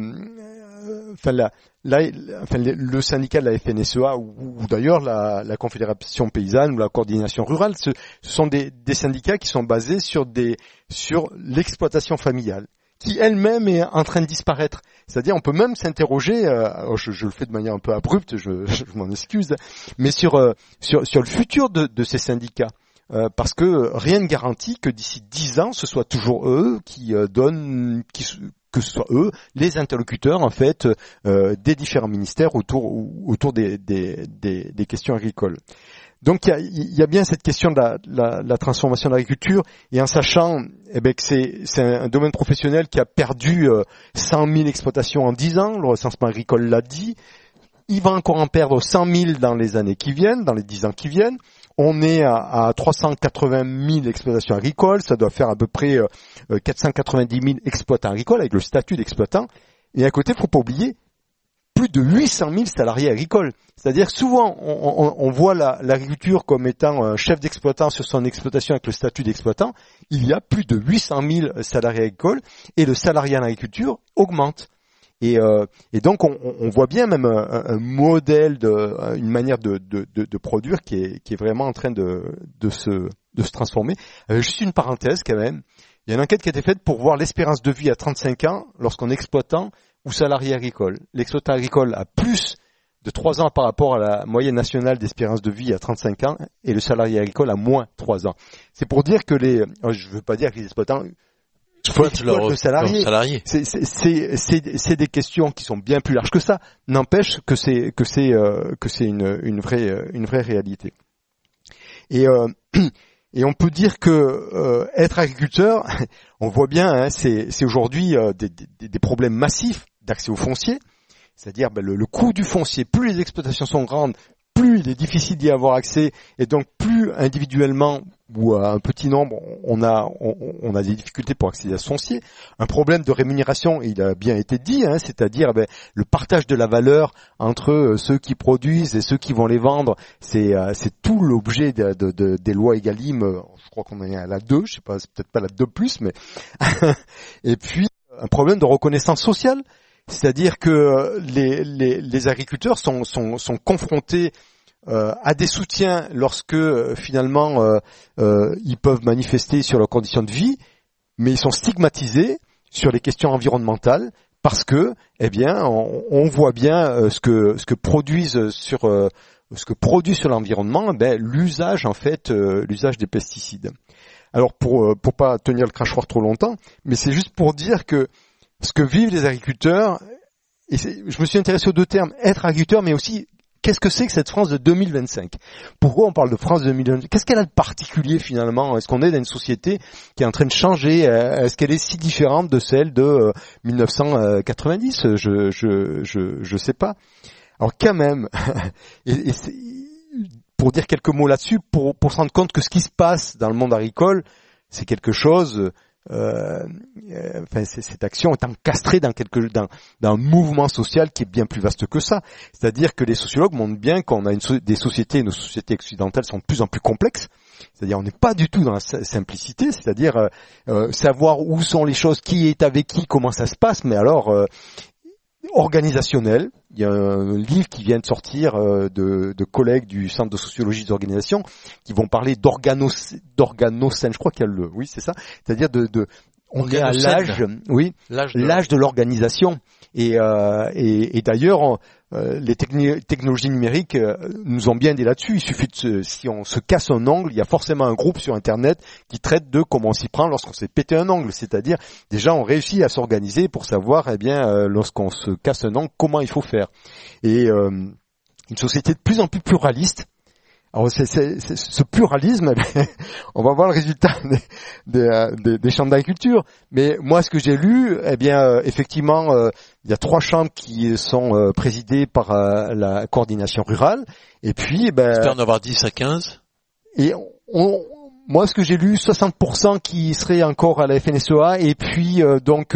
[SPEAKER 4] euh, enfin la Là, enfin, le syndicat de la F N S E A ou, ou d'ailleurs la, la Confédération paysanne ou la coordination rurale, ce, ce sont des, des syndicats qui sont basés sur des sur l'exploitation familiale, qui elle-même est en train de disparaître. C'est-à-dire, on peut même s'interroger, euh, je, je le fais de manière un peu abrupte, je, je m'en excuse, mais sur euh, sur sur le futur de, de ces syndicats. Euh, parce que rien ne garantit que d'ici dix ans, ce soit toujours eux qui euh, donnent, qui, que ce soit eux les interlocuteurs en fait euh, des différents ministères autour autour des, des, des, des questions agricoles. Donc il y a, il y a bien cette question de la, la, la transformation de l'agriculture, et en sachant eh ben, que c'est, c'est un domaine professionnel qui a perdu euh, cent mille exploitations en dix ans, le recensement agricole l'a dit, il va encore en perdre cent mille dans les années qui viennent, dans les dix ans qui viennent. On est à, à trois cent quatre-vingt mille exploitations agricoles, ça doit faire à peu près euh, quatre cent quatre-vingt-dix mille exploitants agricoles avec le statut d'exploitant. Et à côté, il ne faut pas oublier, plus de huit cent mille salariés agricoles. C'est-à-dire souvent, on, on, on voit la, l'agriculture comme étant un chef d'exploitant sur son exploitation avec le statut d'exploitant. Il y a plus de huit cent mille salariés agricoles et le salariat en agriculture augmente. Et, euh, et donc on, on voit bien même un, un modèle, de, une manière de, de, de, de produire qui est, qui est vraiment en train de, de, se, de se transformer. Euh, juste une parenthèse quand même. Il y a une enquête qui a été faite pour voir l'espérance de vie à trente-cinq ans lorsqu'on est exploitant ou salarié agricole. L'exploitant agricole a plus de trois ans par rapport à la moyenne nationale d'espérance de vie à trente-cinq ans, et le salarié agricole a moins trois ans. C'est pour dire que les, je ne veux pas dire que les exploitants
[SPEAKER 1] Leur,
[SPEAKER 4] le salarié,
[SPEAKER 1] leur salarié.
[SPEAKER 4] C'est, c'est, c'est, c'est, c'est des questions qui sont bien plus larges que ça. N'empêche que c'est que c'est euh, que c'est une, une vraie une vraie réalité. Et euh, et on peut dire que euh, être agriculteur, on voit bien, hein, c'est, c'est aujourd'hui euh, des, des, des problèmes massifs d'accès au foncier. C'est-à-dire ben, le, le coût du foncier. Plus les exploitations sont grandes, plus plus il est difficile d'y avoir accès, et donc plus individuellement ou à un petit nombre, on a on, on a des difficultés pour accéder à ce foncier. Un problème de rémunération, il a bien été dit, hein, c'est-à-dire eh ben, le partage de la valeur entre ceux qui produisent et ceux qui vont les vendre, c'est euh, c'est tout l'objet de, de, de, des lois Egalim. Je crois qu'on en est à la deux, je sais pas, c'est peut-être pas la deux plus, mais et puis un problème de reconnaissance sociale. C'est-à-dire que les, les, les agriculteurs sont, sont, sont confrontés euh, à des soutiens lorsque euh, finalement euh, euh, ils peuvent manifester sur leurs conditions de vie, mais ils sont stigmatisés sur les questions environnementales parce que, eh bien, on, on voit bien euh, ce que ce que produisent sur euh, ce que produit sur l'environnement, ben, l'usage en fait, euh, l'usage des pesticides. Alors pour euh, pour pas tenir le crachoir trop longtemps, mais c'est juste pour dire que ce que vivent les agriculteurs, et je me suis intéressé aux deux termes, être agriculteur, mais aussi, qu'est-ce que c'est que cette France de deux mille vingt-cinq? Pourquoi on parle de France de deux mille vingt-cinq? Qu'est-ce qu'elle a de particulier finalement? Est-ce qu'on est dans une société qui est en train de changer? Est-ce qu'elle est si différente de celle de mille neuf cent quatre-vingt-dix? Je je je je sais pas. Alors quand même, et, et pour dire quelques mots là-dessus, pour pour se rendre compte que ce qui se passe dans le monde agricole, c'est quelque chose... Euh, euh, enfin, cette action est encastrée dans, quelque, dans, dans un mouvement social qui est bien plus vaste que ça. C'est-à-dire que les sociologues montrent bien qu'on a une, des sociétés, nos sociétés occidentales sont de plus en plus complexes. C'est-à-dire on n'est pas du tout dans la simplicité, c'est-à-dire euh, euh, savoir où sont les choses, qui est avec qui, comment ça se passe, mais alors euh, organisationnel. Il y a un livre qui vient de sortir euh, de, de collègues du Centre de sociologie des organisations qui vont parler d'organos, d'organocène. Je crois qu'il y a le, oui, c'est ça. C'est-à-dire de, de on est à l'âge, oui, l'âge de, l'âge de l'organisation. Et, euh, et, et d'ailleurs, euh, les techni- technologies numériques euh, nous ont bien aidé là-dessus. Il suffit de se, si on se casse un ongle, il y a forcément un groupe sur Internet qui traite de comment on s'y prend lorsqu'on s'est pété un ongle. C'est-à-dire, déjà, on réussit à s'organiser pour savoir, eh bien, euh, lorsqu'on se casse un ongle, comment il faut faire. Et euh, une société de plus en plus pluraliste. Alors c'est, c'est, c'est, ce pluralisme, eh bien, on va voir le résultat des, des, des, des chambres d'agriculture. Mais moi, ce que j'ai lu, eh bien, euh, effectivement, euh, il y a trois chambres qui sont euh, présidées par euh, la coordination rurale. Et puis, eh ben,
[SPEAKER 1] j'espère en avoir dix à quinze.
[SPEAKER 4] Et on, on, moi, ce que j'ai lu, soixante pour cent qui seraient encore à la F N S E A. Et puis, euh, donc.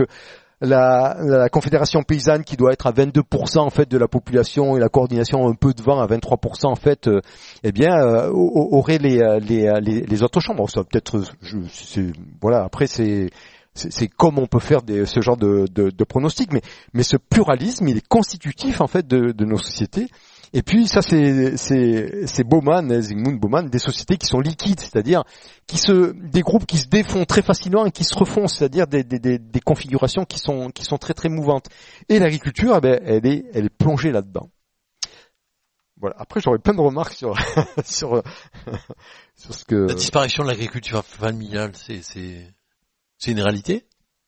[SPEAKER 4] La, la Confédération paysanne qui doit être à vingt-deux pour cent en fait de la population et la coordination un peu devant à vingt-trois pour cent en fait, euh, eh bien euh, aurait les, les les les autres chambres. Ça peut-être, je, c'est, voilà. Après c'est c'est, c'est comme on peut faire des, ce genre de, de, de pronostics, mais mais ce pluralisme il est constitutif en fait de, de nos sociétés. Et puis ça c'est c'est c'est Bauman, Zygmunt Bauman, des sociétés qui sont liquides, c'est-à-dire qui se des groupes qui se défont très facilement et qui se refont, c'est-à-dire des des des, des configurations qui sont qui sont très très mouvantes. Et l'agriculture, eh ben elle est elle est plongée là-dedans. Voilà. Après j'aurais plein de remarques sur sur sur ce que
[SPEAKER 1] la disparition de l'agriculture familiale, c'est c'est c'est une réalité.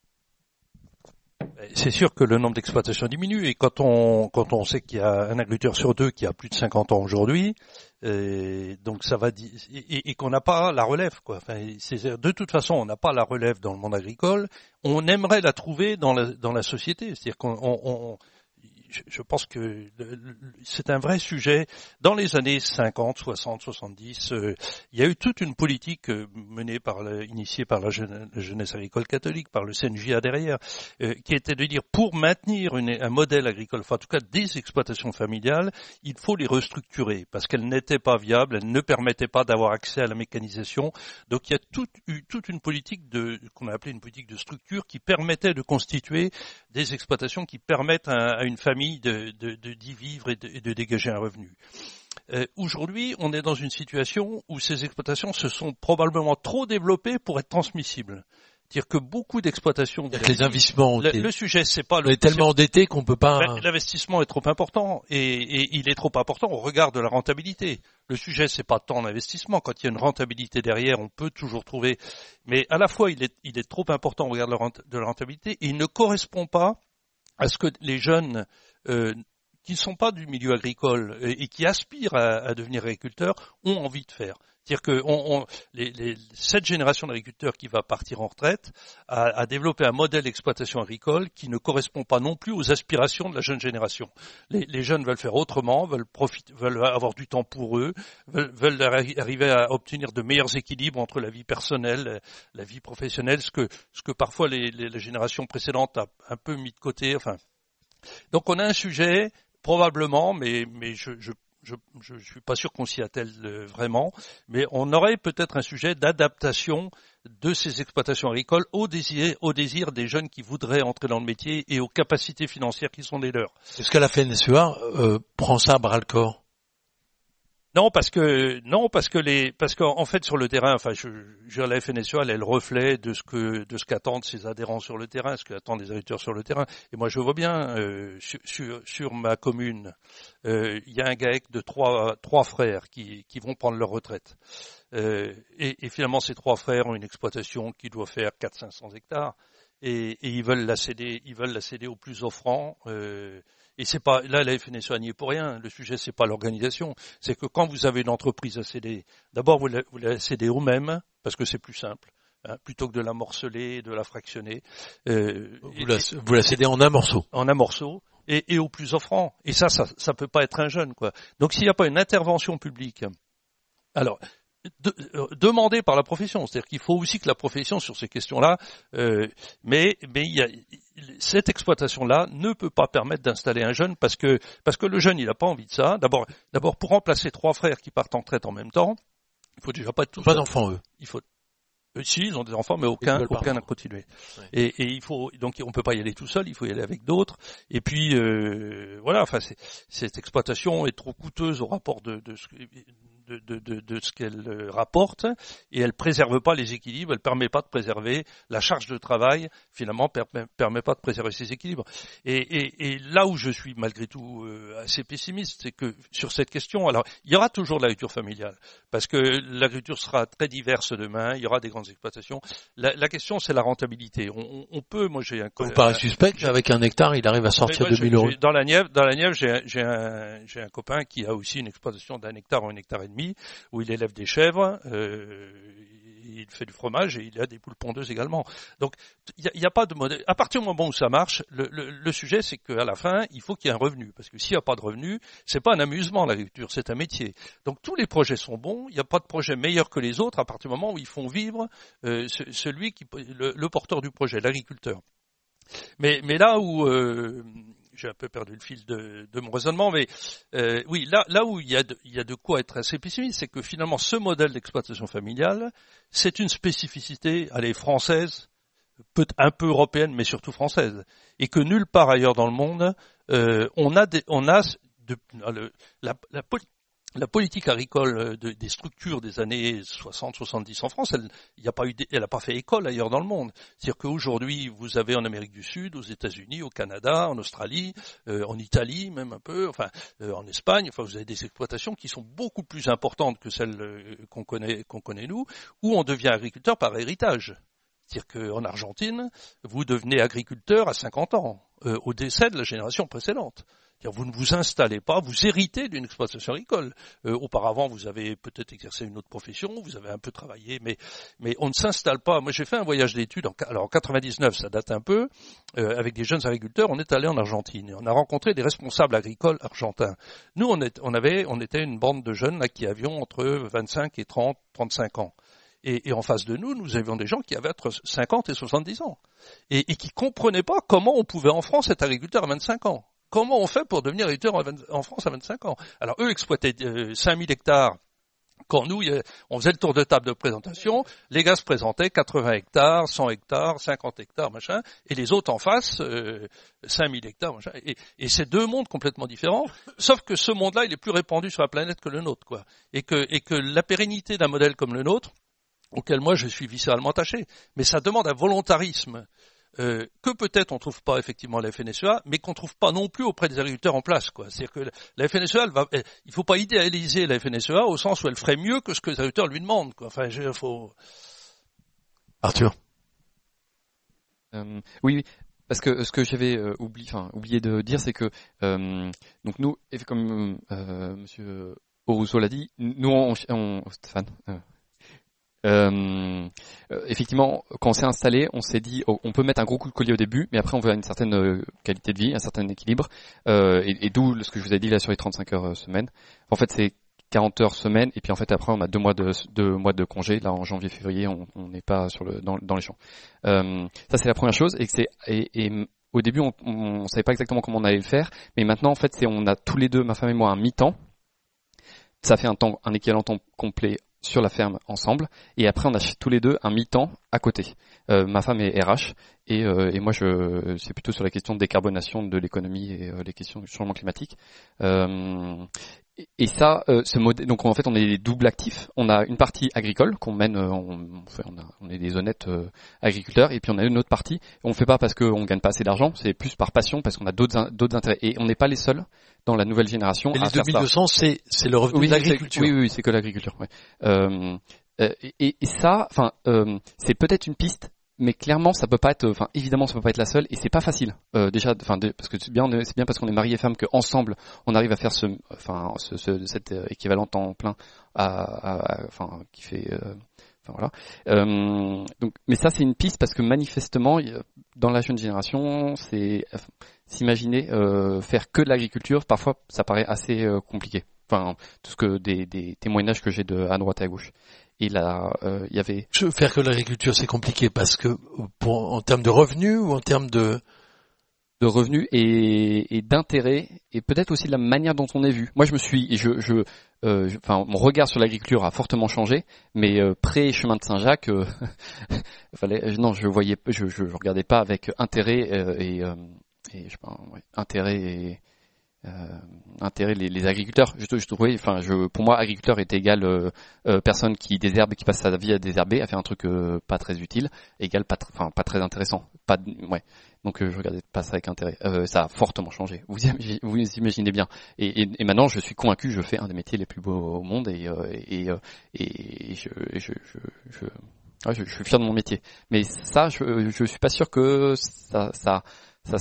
[SPEAKER 2] C'est sûr que le nombre d'exploitations diminue et quand on quand on sait qu'il y a un agriculteur sur deux qui a plus de cinquante ans aujourd'hui, euh, donc ça va di- et, et qu'on n'a pas la relève quoi. Enfin, c'est, de toute façon, on n'a pas la relève dans le monde agricole. On aimerait la trouver dans la dans la société, c'est-à-dire qu'on on, on je, je pense que le, le, c'est un vrai sujet. Dans les années cinquante, soixante, soixante-dix, euh, il y a eu toute une politique euh, menée par la, initiée par la jeunesse, la jeunesse agricole catholique, par le C N J A derrière, euh, qui était de dire pour maintenir une, un modèle agricole, enfin en tout cas des exploitations familiales, il faut les restructurer parce qu'elles n'étaient pas viables, elles ne permettaient pas d'avoir accès à la mécanisation. Donc il y a toute, eu, toute une politique de, qu'on a appelée une politique de structure qui permettait de constituer des exploitations qui permettent à, à une famille De, de, de d'y vivre et de, et de dégager un revenu. Euh, aujourd'hui, on est dans une situation où ces exploitations se sont probablement trop développées pour être transmissibles. C'est-à-dire que beaucoup d'exploitations...
[SPEAKER 1] Les investissements...
[SPEAKER 2] Le, le sujet, c'est pas...
[SPEAKER 1] On est tellement endetté qu'on peut pas...
[SPEAKER 2] L'investissement est trop important et, et il est trop important au regard de la rentabilité. Le sujet, c'est pas tant l'investissement. Quand il y a une rentabilité derrière, on peut toujours trouver... Mais à la fois, il est, il est trop important au regard de la, rent, de la rentabilité et il ne correspond pas à ce que les jeunes... Euh, qui ne sont pas du milieu agricole et, et qui aspirent à, à devenir agriculteurs ont envie de faire. C'est-à-dire que on, on, les, les, cette génération d'agriculteurs qui va partir en retraite a, a développé un modèle d'exploitation agricole qui ne correspond pas non plus aux aspirations de la jeune génération. Les, les jeunes veulent faire autrement, veulent profiter, veulent avoir du temps pour eux, veulent, veulent arriver à obtenir de meilleurs équilibres entre la vie personnelle, la vie professionnelle, ce que, ce que parfois les, les, les générations précédentes a un peu mis de côté. Enfin, donc on a un sujet probablement, mais, mais je, je Je je suis pas sûr qu'on s'y attelle vraiment, mais on aurait peut-être un sujet d'adaptation de ces exploitations agricoles au désir, au désir des jeunes qui voudraient entrer dans le métier et aux capacités financières qui sont les leurs.
[SPEAKER 1] Est-ce que la F N S E A euh, prend ça à bras-le-corps?
[SPEAKER 2] Non, parce que non, parce que les, parce qu'en fait sur le terrain, enfin, je, je la F N S E A, elle est le reflet de ce que, de ce qu'attendent ses adhérents sur le terrain, ce qu'attendent les agriculteurs sur le terrain. Et moi, je vois bien euh, sur, sur, sur ma commune, euh, il y a un GAEC de trois, trois frères qui, qui vont prendre leur retraite. Euh, et, et finalement, ces trois frères ont une exploitation qui doit faire quatre cents à cinq cents hectares, et, et ils veulent la céder, ils veulent la céder aux plus offrants. Euh, Et c'est pas, là, la F N S E A n'y est pour rien. Le sujet, c'est pas l'organisation. C'est que quand vous avez une entreprise à céder, d'abord, vous la, vous la cédez au même, parce que c'est plus simple, hein, plutôt que de la morceler, de la fractionner. Euh,
[SPEAKER 1] vous, la, vous la cédez en un morceau.
[SPEAKER 2] En un morceau. Et, et au plus offrant. Et ça, ça, ça peut pas être un jeune, quoi. Donc, s'il n'y a pas une intervention publique, alors, De, euh, demandé par la profession, c'est-à-dire qu'il faut aussi que la profession sur ces questions-là, euh, mais mais il y a, cette exploitation-là ne peut pas permettre d'installer un jeune parce que parce que le jeune il n'a pas envie de ça. D'abord d'abord pour remplacer trois frères qui partent en retraite en même temps, il faut déjà pas être tout
[SPEAKER 1] pas d'enfants eux.
[SPEAKER 2] Il faut eux, si ils ont des enfants mais aucun aucun n'a continué. Ouais. Et, et il faut donc on peut pas y aller tout seul, il faut y aller avec d'autres. Et puis euh, voilà, enfin c'est, cette exploitation est trop coûteuse au rapport de, de ce De, de, de, de ce qu'elle rapporte, et elle préserve pas les équilibres, elle permet pas de préserver la charge de travail, finalement permet, permet pas de préserver ces équilibres. Et, et, et là où je suis malgré tout euh, assez pessimiste, c'est que sur cette question, alors il y aura toujours de l'agriculture familiale, parce que l'agriculture sera très diverse demain, il y aura des grandes exploitations. La, la question c'est la rentabilité. On, on peut, moi j'ai un.
[SPEAKER 1] Vous paraît suspect qu'avec un hectare il arrive à sortir deux mille euros.
[SPEAKER 2] Dans la Nièvre, dans la Nièvre, j'ai, j'ai un, j'ai un copain qui a aussi une exploitation d'un hectare ou un hectare et demi, où il élève des chèvres, euh, il fait du fromage et il a des poules pondeuses également. Donc il n'y a, a pas de modèle. À partir du moment où ça marche, le, le, le sujet c'est qu'à la fin il faut qu'il y ait un revenu, parce que s'il n'y a pas de revenu, c'est pas un amusement l'agriculture, c'est un métier. Donc tous les projets sont bons, il n'y a pas de projet meilleur que les autres à partir du moment où ils font vivre euh, celui qui, le, le porteur du projet, l'agriculteur. Mais, mais là où euh, j'ai un peu perdu le fil de, de mon raisonnement, mais euh, oui, là, là où il y a de, il y a de quoi être assez pessimiste, c'est que finalement ce modèle d'exploitation familiale, c'est une spécificité, allez, française, peut un peu européenne, mais surtout française, et que nulle part ailleurs dans le monde, euh, on a, des, on a de, le, la, la La politique agricole de, des structures des années soixante soixante-dix en France, elle n'a pas eu, elle a pas fait école ailleurs dans le monde. C'est-à-dire qu'aujourd'hui, vous avez en Amérique du Sud, aux États-Unis, au Canada, en Australie, euh, en Italie même un peu, enfin euh, en Espagne, enfin vous avez des exploitations qui sont beaucoup plus importantes que celles euh, qu'on connaît, qu'on connaît nous, où on devient agriculteur par héritage. C'est-à-dire qu'en Argentine, vous devenez agriculteur à cinquante ans, euh, au décès de la génération précédente. Vous ne vous installez pas, vous héritez d'une exploitation agricole. Euh, auparavant, vous avez peut-être exercé une autre profession, vous avez un peu travaillé, mais mais on ne s'installe pas. Moi, j'ai fait un voyage d'études, en, alors en quatre-vingt-dix-neuf, ça date un peu, euh, avec des jeunes agriculteurs. On est allé en Argentine et on a rencontré des responsables agricoles argentins. Nous, on, est, on avait, on était une bande de jeunes là qui avions entre vingt-cinq et trente, trente-cinq ans. Et, et en face de nous, nous avions des gens qui avaient entre cinquante et soixante-dix ans et, et qui comprenaient pas comment on pouvait en France être agriculteur à vingt-cinq ans. Comment on fait pour devenir agriculteur en France à vingt-cinq ans? Alors eux exploitaient euh, cinq mille hectares. Quand nous, on faisait le tour de table de présentation, les gars se présentaient quatre-vingts hectares, cent hectares, cinquante hectares, machin, et les autres en face, euh, cinq mille hectares, machin. Et, et c'est deux mondes complètement différents, sauf que ce monde-là, il est plus répandu sur la planète que le nôtre, quoi. Et que, et que la pérennité d'un modèle comme le nôtre, auquel moi je suis viscéralement attaché, mais ça demande un volontarisme Euh, que peut-être on trouve pas effectivement à la F N S E A, mais qu'on trouve pas non plus auprès des agriculteurs en place, quoi. C'est-à-dire que la F N S E A, elle va, elle, il faut pas idéaliser la F N S E A au sens où elle ferait mieux que ce que les agriculteurs lui demandent, quoi. Enfin, il faut.
[SPEAKER 1] Arthur.
[SPEAKER 3] Euh, oui, oui. Parce que ce que j'avais euh, oublié, enfin oublié de dire, c'est que euh, donc nous, comme euh, Monsieur Rousseau l'a dit, nous, on, on Stéphane, euh, euh, euh, effectivement, quand on s'est installé, on s'est dit, oh, on peut mettre un gros coup de collier au début, mais après on veut une certaine euh, qualité de vie, un certain équilibre, euh, et, et d'où ce que je vous ai dit là sur les trente-cinq heures euh, semaine. En fait, c'est quarante heures semaine, et puis en fait après on a deux mois de deux mois de congé. Là en janvier-février, on n'est pas sur le dans, dans les champs. Euh, ça c'est la première chose, et que c'est et, et au début on, on savait pas exactement comment on allait le faire, mais maintenant en fait c'est on a tous les deux, ma femme et moi, un mi-temps. Ça fait un temps, un équivalent temps complet sur la ferme ensemble, et après on a tous les deux un mi-temps à côté. Euh, ma femme est R H et, euh, et moi je c'est plutôt sur la question de décarbonation de l'économie et euh, les questions du changement climatique. Euh, et, et ça, euh, ce modèle, donc en fait on est double actifs. On a une partie agricole qu'on mène, euh, on, enfin, on, a, on est des honnêtes euh, agriculteurs, et puis on a une autre partie. On le fait pas parce qu'on gagne pas assez d'argent, c'est plus par passion, parce qu'on a d'autres d'autres intérêts. Et on n'est pas les seuls dans la nouvelle génération.
[SPEAKER 1] Et
[SPEAKER 3] à
[SPEAKER 1] les deux mille deux cents, c'est c'est le revenu
[SPEAKER 3] oui,
[SPEAKER 1] de l'agriculture.
[SPEAKER 3] Oui, oui, c'est que l'agriculture. Ouais. Euh, et, et ça, enfin, euh, c'est peut-être une piste, mais clairement, ça peut pas être, enfin, évidemment, ça peut pas être la seule, et c'est pas facile. Euh, déjà, enfin, parce que c'est bien, c'est bien parce qu'on est mari et femme que ensemble, on arrive à faire ce, enfin, ce, ce cet équivalent temps plein, à, à, enfin, qui fait. Euh, Enfin, voilà. Euh, donc, mais ça c'est une piste parce que manifestement dans la jeune génération, c'est s'imaginer euh, faire que de l'agriculture, parfois ça paraît assez euh, compliqué. Enfin, tout ce que des, des témoignages que j'ai de à droite et à gauche. Et là, il euh, y avait
[SPEAKER 1] faire que de l'agriculture, c'est compliqué parce que pour en termes de revenus ou en termes de
[SPEAKER 3] de revenus et, et d'intérêt, et peut-être aussi de la manière dont on est vu. Moi, je me suis, je, je, euh, je enfin, mon regard sur l'agriculture a fortement changé, mais euh, pré chemin de Saint-Jacques, euh, fallait, non, je voyais, je, je, je regardais pas avec intérêt euh, et, euh, et je sais pas, ouais, intérêt et euh, intérêt les, les agriculteurs. Je, je trouvais, enfin, je, pour moi, agriculteur était égal euh, euh, personne qui désherbe, qui passe sa vie à désherber, à faire un truc euh, pas très utile, égal pas, enfin, pas très intéressant, pas, ouais. Donc euh, je regardais pas ça avec intérêt. Euh, ça a fortement changé. Vous imaginez, vous imaginez bien. Et, et, et maintenant, je suis convaincu, je fais un des métiers les plus beaux au monde, et euh, et, et, et je, je, je, je, ouais, je, je suis fier de mon métier. Mais ça, je, je suis pas sûr que ça, ça, ça,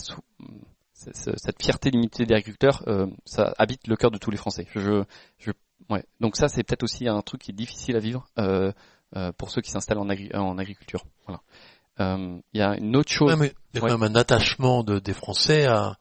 [SPEAKER 3] ça cette fierté limitée des agriculteurs, euh, ça habite le cœur de tous les Français. Je, je, ouais. Donc ça, c'est peut-être aussi un truc qui est difficile à vivre euh, euh, pour ceux qui s'installent en, agri- en agriculture. Voilà. Il euh, y a une autre chose.
[SPEAKER 1] Ouais, mais il y a ouais. quand même un attachement de, des Français à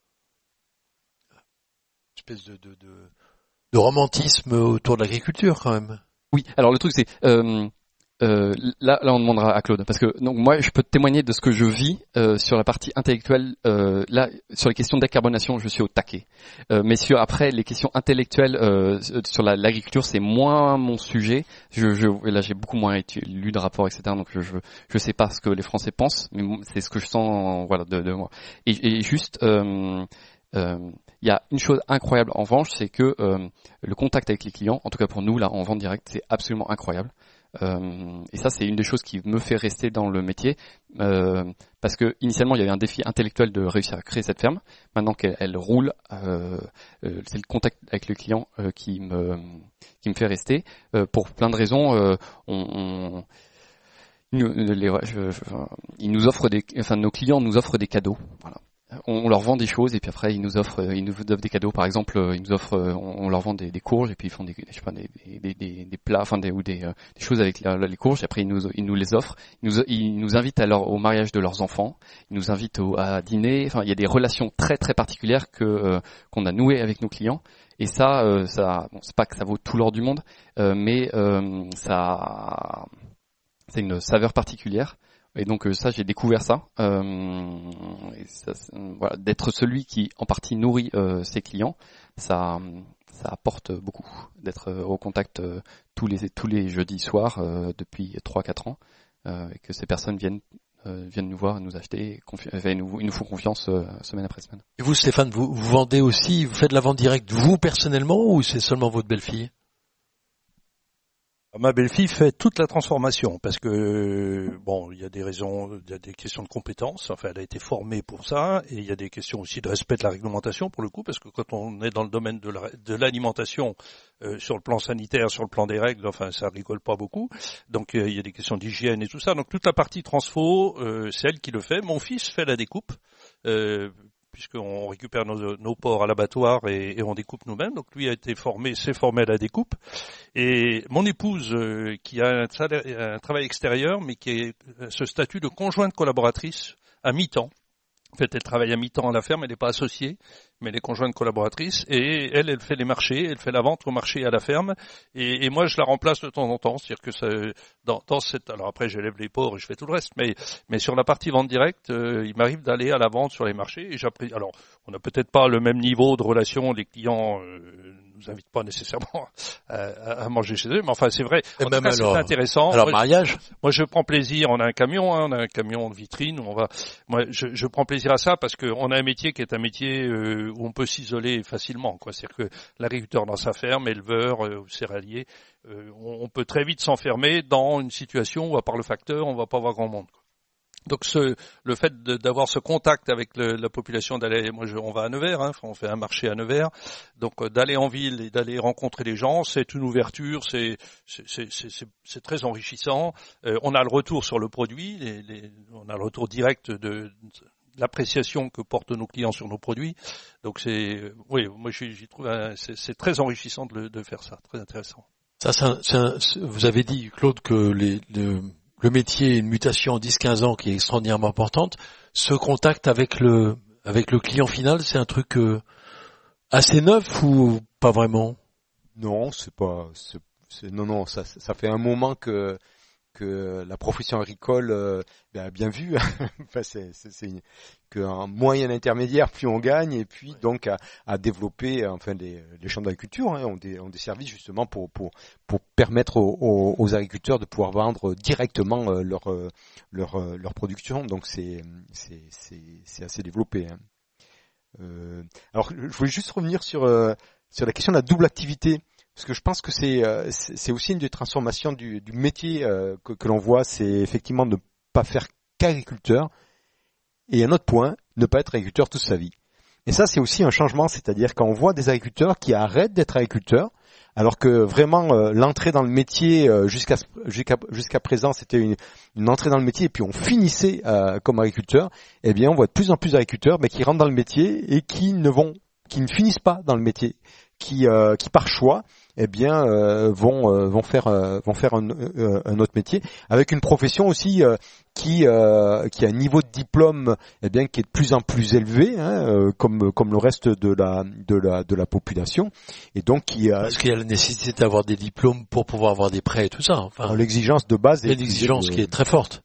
[SPEAKER 1] une espèce de, de, de, de romantisme autour de l'agriculture quand même.
[SPEAKER 3] Oui. Alors le truc c'est euh, euh, là, là on demandera à Claude parce que donc moi je peux témoigner de ce que je vis euh, sur la partie intellectuelle. Euh, là sur les questions de décarbonation je suis au taquet. Euh, mais sur après les questions intellectuelles euh, sur la, l'agriculture c'est moins mon sujet. Je, je là j'ai beaucoup moins lu de rapports et cetera. Donc je, je je sais pas ce que les Français pensent, mais c'est ce que je sens voilà de, de moi. Et, et juste euh, euh, il y a une chose incroyable en revanche, c'est que euh, le contact avec les clients, en tout cas pour nous là en vente directe, c'est absolument incroyable. Euh, et ça, c'est une des choses qui me fait rester dans le métier, euh, parce que initialement, il y avait un défi intellectuel de réussir à créer cette ferme. Maintenant qu'elle elle roule, euh, euh, c'est le contact avec le client euh, qui me qui me fait rester euh, pour plein de raisons. Euh, on, on les, je, je, ils nous offrent des, enfin nos clients nous offrent des cadeaux. Voilà. On leur vend des choses et puis après ils nous offrent, ils nous offrent des cadeaux. Par exemple, ils nous offrent, on leur vend des, des courges et puis ils font des, je sais pas, des, des, des, des plats, enfin des ou des, des choses avec la, les courges. Et après ils nous, ils nous les offrent. Ils nous, ils nous invitent à leur, au mariage de leurs enfants. Ils nous invitent au, à dîner. Enfin, il y a des relations très très particulières que euh, qu'on a nouées avec nos clients. Et ça, euh, ça, bon, c'est pas que ça vaut tout l'or du monde, euh, mais euh, ça, c'est une saveur particulière. Et donc ça, j'ai découvert ça, euh, et ça voilà, d'être celui qui en partie nourrit euh, ses clients, ça, ça apporte beaucoup, d'être au contact euh, tous les tous les jeudis soirs euh, depuis trois quatre ans, euh, et que ces personnes viennent euh, viennent nous voir, nous acheter, confi- enfin, ils, nous, ils nous font confiance euh, semaine après semaine.
[SPEAKER 1] Et vous, Stéphane, vous, vous vendez aussi, vous faites de la vente directe vous personnellement ou c'est seulement votre belle-fille ?
[SPEAKER 2] Ma belle-fille fait toute la transformation parce que bon, il y a des raisons, il y a des questions de compétences. Enfin, elle a été formée pour ça, et il y a des questions aussi de respect de la réglementation pour le coup, parce que quand on est dans le domaine de, la, de l'alimentation, euh, sur le plan sanitaire, sur le plan des règles, enfin, ça rigole pas beaucoup. Donc, euh, il y a des questions d'hygiène et tout ça. Donc, toute la partie transfo, euh, c'est elle qui le fait. Mon fils fait la découpe. Euh, puisqu'on récupère nos, nos porcs à l'abattoir et, et on découpe nous-mêmes. Donc lui a été formé, s'est formé à la découpe. Et mon épouse, euh, qui a un, salaire, un travail extérieur, mais qui est ce statut de conjointe collaboratrice à mi-temps. En fait, elle travaille à mi-temps à la ferme, elle n'est pas associée, mais elle est conjointe collaboratrice, et elle, elle fait les marchés, elle fait la vente au marché et à la ferme, et, et moi, je la remplace de temps en temps, c'est-à-dire que ça, dans, dans cette, alors après, j'élève les porcs et je fais tout le reste, mais, mais sur la partie vente directe, euh, il m'arrive d'aller à la vente sur les marchés, et j'apprécie, alors, on n'a peut-être pas le même niveau de relation, les clients, euh, nous invitent pas nécessairement à, à manger chez eux, mais enfin, c'est vrai, en tout cas, c'est intéressant.
[SPEAKER 1] Alors,
[SPEAKER 2] moi,
[SPEAKER 1] mariage?
[SPEAKER 2] Je, moi, je prends plaisir, on a un camion, hein, on a un camion de vitrine, on va, moi, je, je prends plaisir à ça parce qu'on a un métier qui est un métier euh, où on peut s'isoler facilement, quoi. C'est-à-dire que l'agriculteur dans sa ferme, éleveur euh, ou céréalier, euh, on, on peut très vite s'enfermer dans une situation où, à part le facteur, on va pas voir grand monde, quoi. Donc ce, le fait de, d'avoir ce contact avec le, la population, d'aller, moi je, on va à Nevers, hein, on fait un marché à Nevers, donc euh, d'aller en ville et d'aller rencontrer les gens, c'est une ouverture, c'est c'est c'est, c'est, c'est très enrichissant. Euh, on a le retour sur le produit, les, les, on a le retour direct de, de l'appréciation que portent nos clients sur nos produits. Donc c'est, oui, moi j'y, j'y trouve, un, c'est, c'est très enrichissant de, de faire ça, très intéressant.
[SPEAKER 1] Ça, c'est un, c'est un, c'est, vous avez dit, Claude, que les, le, le métier est une mutation en dix quinze ans qui est extraordinairement importante. Ce contact avec le avec le client final, c'est un truc euh, assez neuf ou pas vraiment?
[SPEAKER 4] Non, c'est pas. C'est, c'est, non, non, ça, ça fait un moment que que la profession agricole euh, ben, a bien vu. Enfin, c'est, c'est, c'est une, qu'un moyen intermédiaire, plus on gagne, et puis donc à, à développer, enfin, les, les champs d'agriculture hein, ont, des, ont des services justement pour pour pour permettre aux, aux, aux agriculteurs de pouvoir vendre directement euh, leur leur leur production. Donc c'est c'est c'est, c'est assez développé. Hein. Euh, alors, je voulais juste revenir sur euh, sur la question de la double activité. Parce que je pense que c'est c'est aussi une des transformations du, du métier euh, que, que l'on voit, c'est effectivement ne pas faire qu'agriculteur. Et un autre point, ne pas être agriculteur toute sa vie. Et ça, c'est aussi un changement, c'est-à-dire quand on voit des agriculteurs qui arrêtent d'être agriculteurs, alors que vraiment euh, l'entrée dans le métier euh, jusqu'à jusqu'à jusqu'à présent, c'était une, une entrée dans le métier et puis on finissait euh, comme agriculteur. Eh bien, on voit de plus en plus d'agriculteurs, mais qui rentrent dans le métier et qui ne vont, qui ne finissent pas dans le métier, qui euh, qui par choix eh bien euh, vont euh, vont faire euh, vont faire un, euh, un autre métier avec une profession aussi euh, qui euh, qui a un niveau de diplôme eh bien qui est de plus en plus élevé hein, euh, comme comme le reste de la de la de la population et donc qui
[SPEAKER 1] euh, parce qu'il y a la nécessité d'avoir des diplômes pour pouvoir avoir des prêts et tout ça enfin
[SPEAKER 4] l'exigence de base
[SPEAKER 1] est l'exigence de... qui est très forte.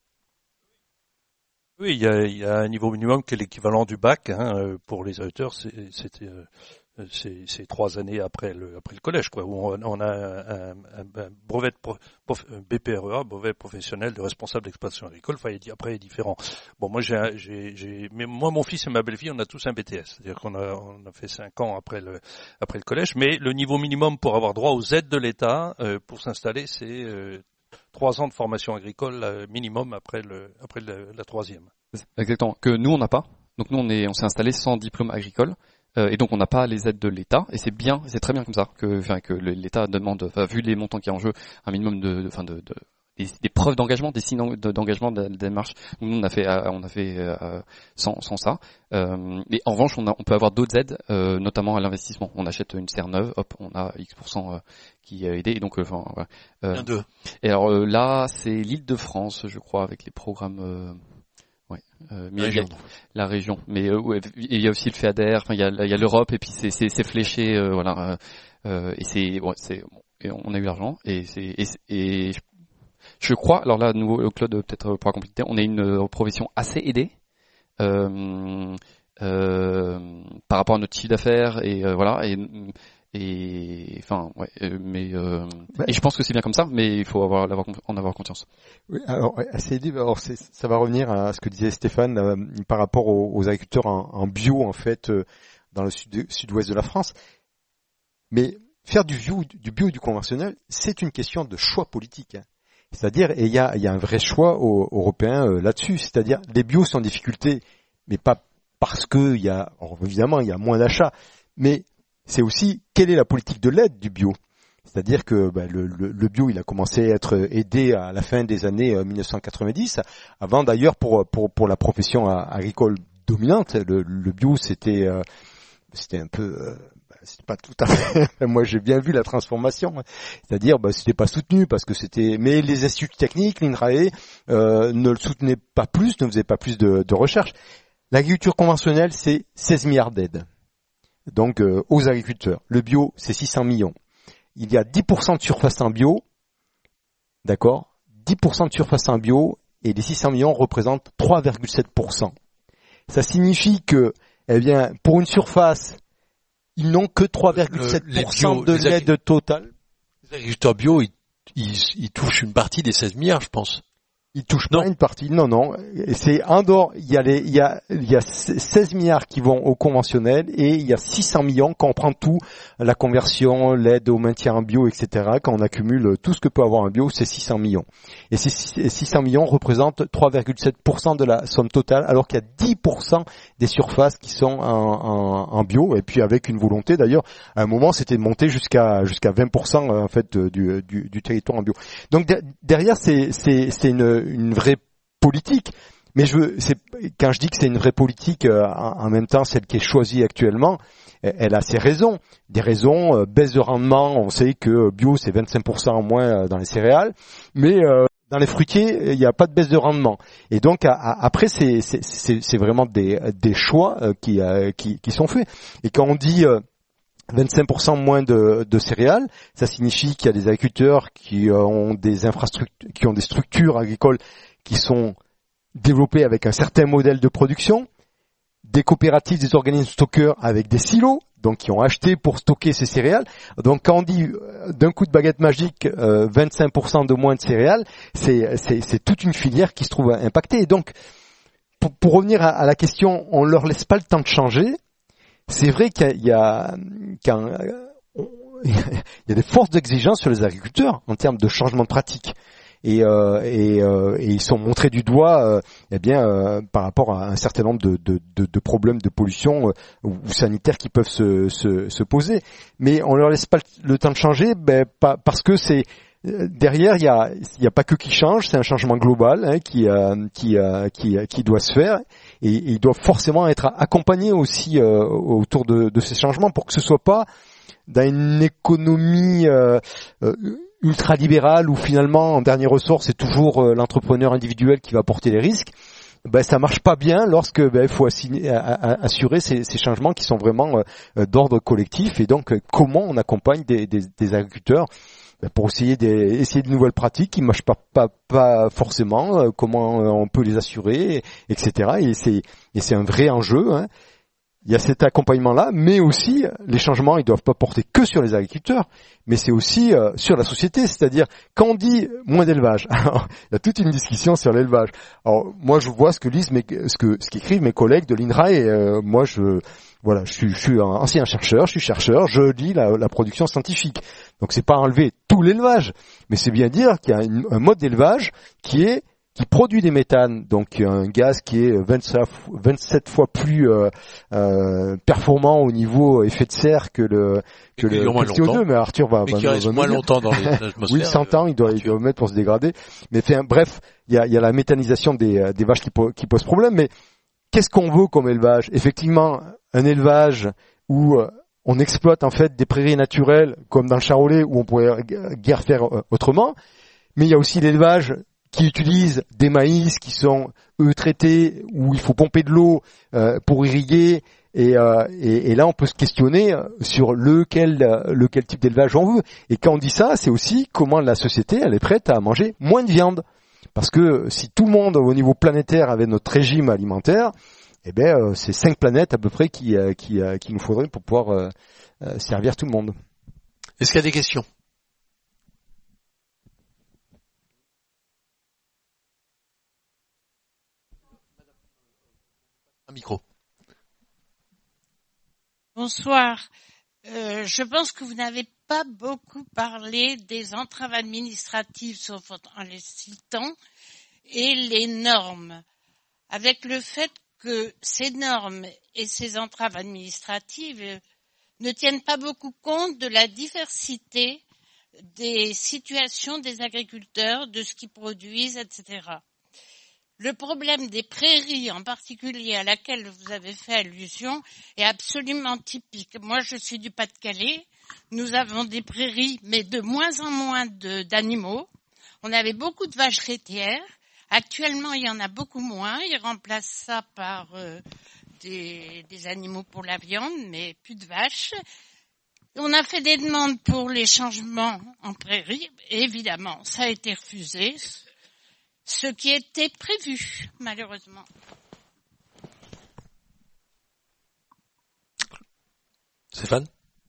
[SPEAKER 2] Oui, il y a, il y a un niveau minimum qui est l'équivalent du bac hein, pour les agriculteurs, c'est, c'était euh... C'est, c'est trois années après le, après le collège, quoi, où on, on a un, un, un brevet de prof, B P R E A, brevet professionnel de responsable d'exploitation agricole. Enfin, après, il est différent. Bon, moi, j'ai, j'ai, j'ai, mais moi, mon fils et ma belle-fille, on a tous un B T S. C'est-à-dire qu'on a, on a fait cinq ans après le, après le collège. Mais le niveau minimum pour avoir droit aux aides de l'État, euh, pour s'installer, c'est euh, trois ans de formation agricole euh, minimum après le, après le, la troisième.
[SPEAKER 3] Exactement. Que nous, on n'a pas. Donc nous, on est, on s'est installé sans diplôme agricole. Euh, et donc on n'a pas les aides de l'État et c'est bien, c'est très bien comme ça que, enfin, que l'État demande, enfin, vu les montants qui y a en jeu, un minimum de, enfin, de, de, de des, des preuves d'engagement, des signes d'engagement, de, de démarche. Nous on a fait, on a fait euh, sans, sans ça. Euh, mais en revanche, on, a, on peut avoir d'autres aides, euh, notamment à l'investissement. On achète une serre neuve, hop, on a X pour cent euh, qui est aidé. Et donc, enfin, euh,
[SPEAKER 1] euh, deux.
[SPEAKER 3] Et alors euh, là, c'est l'Île-de-France, je crois, avec les programmes. Euh, Ouais, euh, mais
[SPEAKER 1] la, région.
[SPEAKER 3] Il y a, la région. Mais euh, ouais, il y a aussi le FEADER. Enfin, il y a, il y a l'Europe et puis c'est, c'est, c'est fléché, euh, voilà. Euh, et c'est, ouais, c'est, bon, et on a eu l'argent et c'est, et, et je, je crois. Alors là, nouveau Claude peut-être pourra compléter. On est une euh, profession assez aidée euh, euh, par rapport à notre chiffre d'affaires et euh, voilà. Et, Et enfin, ouais, mais euh, ouais. Et je pense que c'est bien comme ça, mais il faut avoir, avoir en avoir conscience.
[SPEAKER 4] Oui, alors c'est alors c'est, ça va revenir à ce que disait Stéphane euh, par rapport aux, aux agriculteurs en, en bio en fait euh, dans le sud, sud-ouest de la France. Mais faire du bio, du bio et du conventionnel, c'est une question de choix politique. Hein. C'est-à-dire, et il y a, il y a un vrai choix au, européen euh, là-dessus. C'est-à-dire, les bios sont en difficulté, mais pas parce que il y a, alors, évidemment, il y a moins d'achats, mais c'est aussi quelle est la politique de l'aide du bio. C'est-à-dire que bah, le, le, le bio, il a commencé à être aidé à la fin des années euh, mille neuf cent quatre-vingt-dix, avant d'ailleurs pour pour pour la profession agricole dominante. Le, le bio, c'était, euh, c'était un peu, euh, c'est pas tout à fait. Moi, j'ai bien vu la transformation. C'est-à-dire, bah, c'était pas soutenu parce que c'était. Mais les instituts techniques, l'INRAE, euh, ne le soutenaient pas plus, ne faisaient pas plus de, de recherche. L'agriculture conventionnelle, c'est seize milliards d'aides. Donc, euh, aux agriculteurs. Le bio, c'est six cents millions. Il y a dix pour cent de surface en bio, d'accord, dix pour cent de surface en bio, et les six cents millions représentent trois virgule sept pour cent. Ça signifie que, eh bien, pour une surface, ils n'ont que trois virgule sept pour cent de l'aide totale.
[SPEAKER 1] Les agriculteurs bio, ils, ils, ils touchent une partie des seize milliards, je pense.
[SPEAKER 4] Ils touchent pas une partie, non, non. C'est un d'or. Il y a les, il y a, il y a seize milliards qui vont au conventionnel et il y a six cents millions quand on prend tout, la conversion, l'aide au maintien en bio, et cetera. Quand on accumule tout ce que peut avoir un bio, c'est six cents millions. Et ces six cents millions représentent trois virgule sept pour cent de la somme totale, alors qu'il y a dix pour cent des surfaces qui sont en, en, en bio. Et puis avec une volonté, d'ailleurs, à un moment, c'était de monter jusqu'à jusqu'à vingt pour cent en fait du, du, du territoire en bio. Donc derrière, c'est c'est c'est une une vraie politique, mais je veux, c'est, quand je dis que c'est une vraie politique, euh, en, en même temps celle qui est choisie actuellement, elle, elle a ses raisons, des raisons, euh, baisse de rendement, on sait que bio c'est vingt-cinq pour cent en moins dans les céréales, mais euh, dans les fruitiers il n'y a pas de baisse de rendement, et donc à, à, après c'est, c'est, c'est, c'est vraiment des, des choix euh, qui, euh, qui, qui sont faits, et quand on dit euh, vingt-cinq pour cent moins de, de céréales, ça signifie qu'il y a des agriculteurs qui ont des infrastructures, qui ont des structures agricoles qui sont développées avec un certain modèle de production, des coopératives, des organismes stockeurs avec des silos, donc qui ont acheté pour stocker ces céréales. Donc quand on dit d'un coup de baguette magique euh, vingt-cinq pour cent de moins de céréales, c'est, c'est, c'est toute une filière qui se trouve impactée. Et donc, pour, pour revenir à, à la question, on leur laisse pas le temps de changer. C'est vrai qu'il y a, qu'il y a, il y a des forces d'exigence sur les agriculteurs en termes de changement de pratique. Et, euh, et, euh, et ils sont montrés du doigt, euh, eh bien, euh, par rapport à un certain nombre de, de, de, de problèmes de pollution euh, ou sanitaires qui peuvent se, se, se poser. Mais on leur laisse pas le temps de changer, ben, pas, parce que c'est derrière, il y a, il y a pas que qui change, c'est un changement global hein, qui, euh, qui, euh, qui, qui doit se faire. Et, et il doit forcément être accompagné aussi euh, autour de, de ces changements pour que ce soit pas dans une économie euh, euh, ultralibérale où finalement en dernier ressort c'est toujours euh, l'entrepreneur individuel qui va porter les risques. Ben ça marche pas bien lorsque ben il faut assigner, à, à, assurer ces, ces changements qui sont vraiment euh, d'ordre collectif. Et donc euh, comment on accompagne des, des, des agriculteurs pour essayer des, essayer de nouvelles pratiques qui ne marchent pas, pas, pas forcément, euh, comment on peut les assurer, et cetera. Et c'est, et c'est un vrai enjeu. Hein. Il y a cet accompagnement-là, mais aussi les changements, ils doivent pas porter que sur les agriculteurs, mais c'est aussi euh, sur la société. C'est-à-dire, quand on dit moins d'élevage, alors, il y a toute une discussion sur l'élevage. Alors, moi, je vois ce que lisent mes, ce que, ce qu'écrivent mes collègues de l'INRAE. Et, euh, moi, je, voilà, je suis, je suis un ancien chercheur, je suis chercheur, je lis la, la production scientifique. Donc, c'est pas enlever tout l'élevage, mais c'est bien dire qu'il y a une, un mode d'élevage qui est qui produit des méthanes, donc un gaz qui est vingt-sept fois plus euh, euh, performant au niveau effet de serre que le que le, que le C O deux. Mais Arthur va,
[SPEAKER 1] mais
[SPEAKER 4] va,
[SPEAKER 1] qui reste
[SPEAKER 4] va
[SPEAKER 1] moins longtemps dans l'atmosphère.
[SPEAKER 4] Oui, cent ans, il doit, il doit mettre pour se dégrader. Mais fait, bref, il y a, il y a la méthanisation des, des vaches qui, po- qui pose problème. Mais qu'est-ce qu'on veut comme élevage ? Effectivement, un élevage où on exploite en fait des prairies naturelles, comme dans le Charolais, où on pourrait guère faire autrement. Mais il y a aussi l'élevage qui utilisent des maïs qui sont eux traités, où il faut pomper de l'eau euh, pour irriguer, et, euh, et, et là on peut se questionner sur lequel lequel type d'élevage on veut. Et quand on dit ça, c'est aussi comment la société elle est prête à manger moins de viande, parce que si tout le monde au niveau planétaire avait notre régime alimentaire, eh ben euh, c'est cinq planètes à peu près qui euh, qui, euh, qui nous faudrait pour pouvoir euh, euh, servir tout le monde.
[SPEAKER 1] Est-ce qu'il y a des questions ? Un micro.
[SPEAKER 5] Bonsoir. Euh, je pense que vous n'avez pas beaucoup parlé des entraves administratives, sauf en les citant, et les normes. Avec le fait que ces normes et ces entraves administratives ne tiennent pas beaucoup compte de la diversité des situations des agriculteurs, de ce qu'ils produisent, et cetera. le problème des prairies, en particulier à laquelle vous avez fait allusion, est absolument typique. Moi, je suis du Pas-de-Calais. Nous avons des prairies, mais de moins en moins de, d'animaux. On avait beaucoup de vaches laitières. Actuellement, il y en a beaucoup moins. Ils remplacent ça par euh, des, des animaux pour la viande, mais plus de vaches. On a fait des demandes pour les changements en prairie. Et évidemment, ça a été refusé. Ce qui était prévu, malheureusement.
[SPEAKER 1] Stéphane ?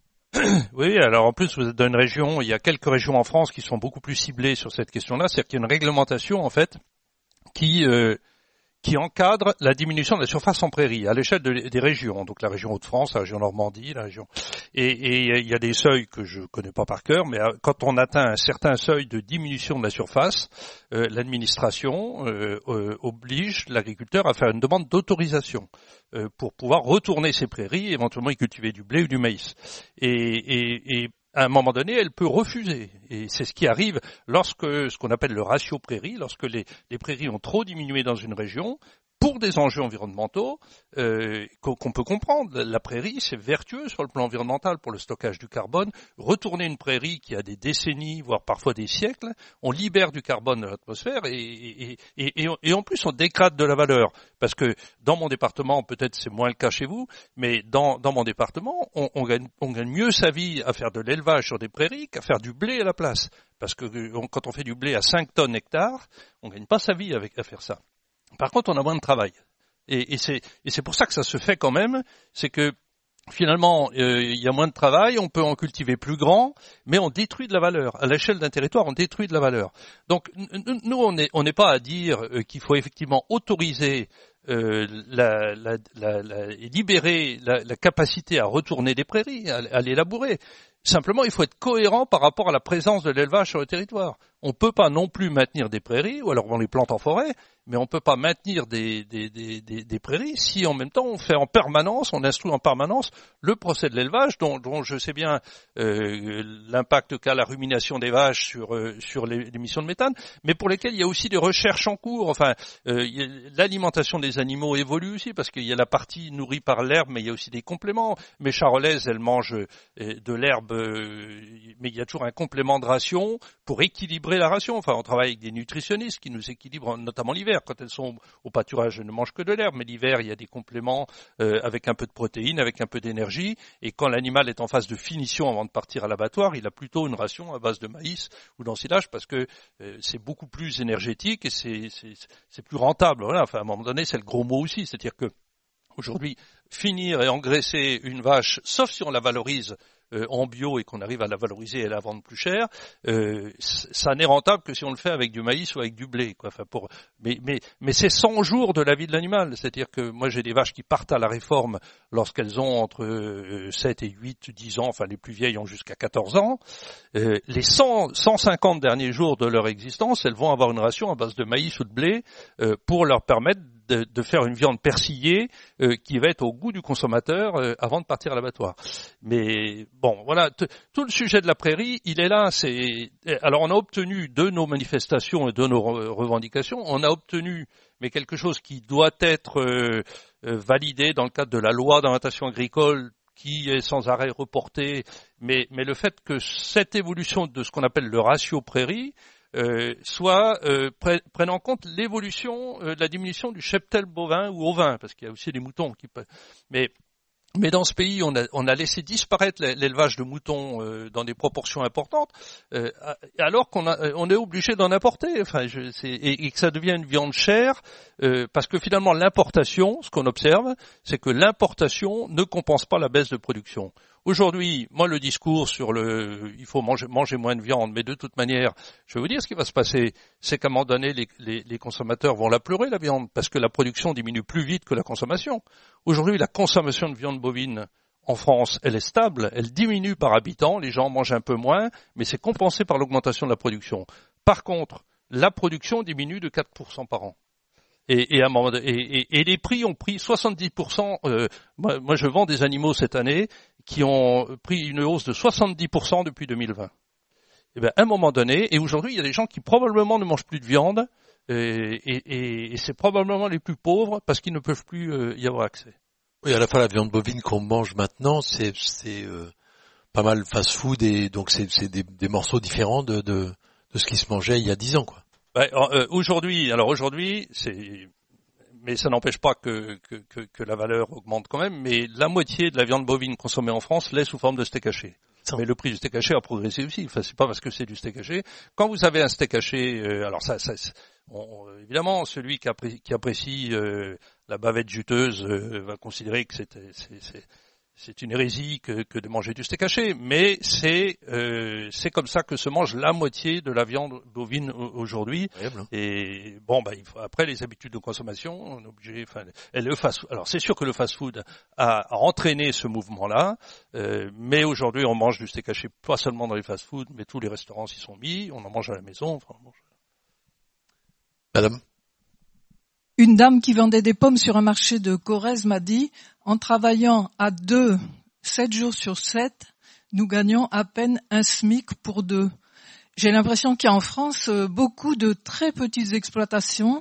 [SPEAKER 2] Oui, alors en plus vous êtes dans une région, il y a quelques régions en France qui sont beaucoup plus ciblées sur cette question-là, c'est-à-dire qu'il y a une réglementation en fait qui euh, qui encadre la diminution de la surface en prairie à l'échelle de, des régions, donc la région Hauts-de-France, la région Normandie, la région et, et il y a des seuils que je connais pas par cœur, mais quand on atteint un certain seuil de diminution de la surface, euh, l'administration euh, euh, oblige l'agriculteur à faire une demande d'autorisation euh, pour pouvoir retourner ses prairies, éventuellement y cultiver du blé ou du maïs. Et, et, et à un moment donné, elle peut refuser. Et c'est ce qui arrive lorsque, ce qu'on appelle le ratio prairie, lorsque les, les prairies ont trop diminué dans une région, pour des enjeux environnementaux euh, qu'on peut comprendre. La prairie, c'est vertueux sur le plan environnemental pour le stockage du carbone. Retourner une prairie qui a des décennies, voire parfois des siècles, on libère du carbone de l'atmosphère et, et, et, et, et en plus on dégrade de la valeur. Parce que dans mon département, peut-être c'est moins le cas chez vous, mais dans, dans mon département, on, on, gagne, on gagne mieux sa vie à faire de l'élevage sur des prairies qu'à faire du blé à la place. Parce que on, quand on fait du blé à cinq tonnes hectare, on gagne pas sa vie avec à faire ça. Par contre, on a moins de travail. Et, et, c'est, et c'est pour ça que ça se fait quand même, c'est que finalement, euh, il y a moins de travail, on peut en cultiver plus grand, mais on détruit de la valeur. À l'échelle d'un territoire, on détruit de la valeur. Donc, nous, on n'est on n'est pas à dire euh, qu'il faut effectivement autoriser euh, la, la, la, la, et libérer la, la capacité à retourner des prairies, à, à les labourer. Simplement, il faut être cohérent par rapport à la présence de l'élevage sur le territoire. On ne peut pas non plus maintenir des prairies, ou alors on les plante en forêt, mais on ne peut pas maintenir des, des, des, des, des prairies si en même temps on fait en permanence, on instruit en permanence le procès de l'élevage, dont, dont je sais bien euh, l'impact qu'a la rumination des vaches sur, euh, sur les, l'émission de méthane, mais pour lesquels il y a aussi des recherches en cours. Enfin, euh, il y a, l'alimentation des animaux évolue aussi, parce qu'il y a la partie nourrie par l'herbe, mais il y a aussi des compléments. Mes charolaises, elles mangent euh, de l'herbe, euh, mais il y a toujours un complément de ration pour équilibrer la ration. Enfin, on travaille avec des nutritionnistes qui nous équilibrent, notamment l'hiver. Quand elles sont au pâturage, elles ne mangent que de l'herbe, mais l'hiver, il y a des compléments euh, avec un peu de protéines, avec un peu d'énergie. Et quand l'animal est en phase de finition avant de partir à l'abattoir, il a plutôt une ration à base de maïs ou d'ensilage parce que euh, c'est beaucoup plus énergétique et c'est, c'est, c'est plus rentable. Voilà. Enfin, à un moment donné, c'est le gros mot aussi. C'est-à-dire que aujourd'hui, finir et engraisser une vache, sauf si on la valorise Euh, en bio et qu'on arrive à la valoriser et à la vendre plus cher, euh, ça n'est rentable que si on le fait avec du maïs ou avec du blé, quoi. Enfin, pour, mais, mais, mais c'est cent jours de la vie de l'animal. C'est-à-dire que moi, j'ai des vaches qui partent à la réforme lorsqu'elles ont entre euh, sept et huit, dix ans, enfin, les plus vieilles ont jusqu'à quatorze ans. Euh, les cent, cent cinquante derniers jours de leur existence, elles vont avoir une ration à base de maïs ou de blé euh, pour leur permettre De, de faire une viande persillée euh, qui va être au goût du consommateur euh, avant de partir à l'abattoir. Mais bon, voilà, t- tout le sujet de la prairie, il est là. C'est alors on a obtenu de nos manifestations et de nos re- revendications, on a obtenu mais quelque chose qui doit être euh, euh, validé dans le cadre de la loi d'orientation agricole qui est sans arrêt reportée. Mais, mais le fait que cette évolution de ce qu'on appelle le ratio prairie Euh, soit euh, pre- prennent en compte l'évolution euh, de la diminution du cheptel bovin ou ovin, parce qu'il y a aussi des moutons qui peuvent. Mais mais dans ce pays, on a, on a laissé disparaître l'élevage de moutons euh, dans des proportions importantes, euh, alors qu'on a, on est obligé d'en importer, enfin, je, c'est, et, et que ça devient une viande chère, euh, parce que finalement l'importation, ce qu'on observe, c'est que l'importation ne compense pas la baisse de production. Aujourd'hui, moi, le discours sur le, il faut manger, manger moins de viande, mais de toute manière, je vais vous dire ce qui va se passer, c'est qu'à un moment donné, les, les, les consommateurs vont la pleurer, la viande, parce que la production diminue plus vite que la consommation. Aujourd'hui, la consommation de viande bovine en France, elle est stable, elle diminue par habitant, les gens mangent un peu moins, mais c'est compensé par l'augmentation de la production. Par contre, la production diminue de quatre pour cent par an. Et, et, à un moment de, et, et, et les prix ont pris soixante-dix pour cent. Euh, moi, moi, je vends des animaux cette année qui ont pris une hausse de soixante-dix pour cent depuis deux mille vingt. Et bien, à un moment donné, et aujourd'hui, il y a des gens qui probablement ne mangent plus de viande et, et, et c'est probablement les plus pauvres parce qu'ils ne peuvent plus euh, y avoir accès.
[SPEAKER 1] Oui, à la fois la viande bovine qu'on mange maintenant, c'est, c'est euh, pas mal fast-food et donc c'est, c'est des, des morceaux différents de, de, de ce qui se mangeait il y a dix ans, quoi.
[SPEAKER 2] Ouais, euh, aujourd'hui, alors aujourd'hui, c'est, mais ça n'empêche pas que, que, que, que la valeur augmente quand même. Mais la moitié de la viande bovine consommée en France l'est sous forme de steak haché. Mais le prix du steak haché a progressé aussi. Enfin, c'est pas parce que c'est du steak haché. Quand vous avez un steak haché, euh, alors ça, ça on, évidemment, celui qui apprécie, qui apprécie euh, la bavette juteuse euh, va considérer que c'est, c'est, c'est, c'est une hérésie que, que de manger du steak haché. Mais c'est, euh, c'est comme ça que se mange la moitié de la viande bovine aujourd'hui. Et bon, bah, il faut, après les habitudes de consommation, on est obligé. Enfin, et le fast. Alors, c'est sûr que le fast-food a, a entraîné ce mouvement-là. Euh, mais aujourd'hui, on mange du steak haché pas seulement dans les fast-food, mais tous les restaurants s'y sont mis. On en mange à la maison. Enfin, on mange...
[SPEAKER 1] Madame.
[SPEAKER 6] Une dame qui vendait des pommes sur un marché de Corrèze m'a dit, en travaillant à deux, sept jours sur sept, nous gagnons à peine un SMIC pour deux. J'ai l'impression qu'il y a en France beaucoup de très petites exploitations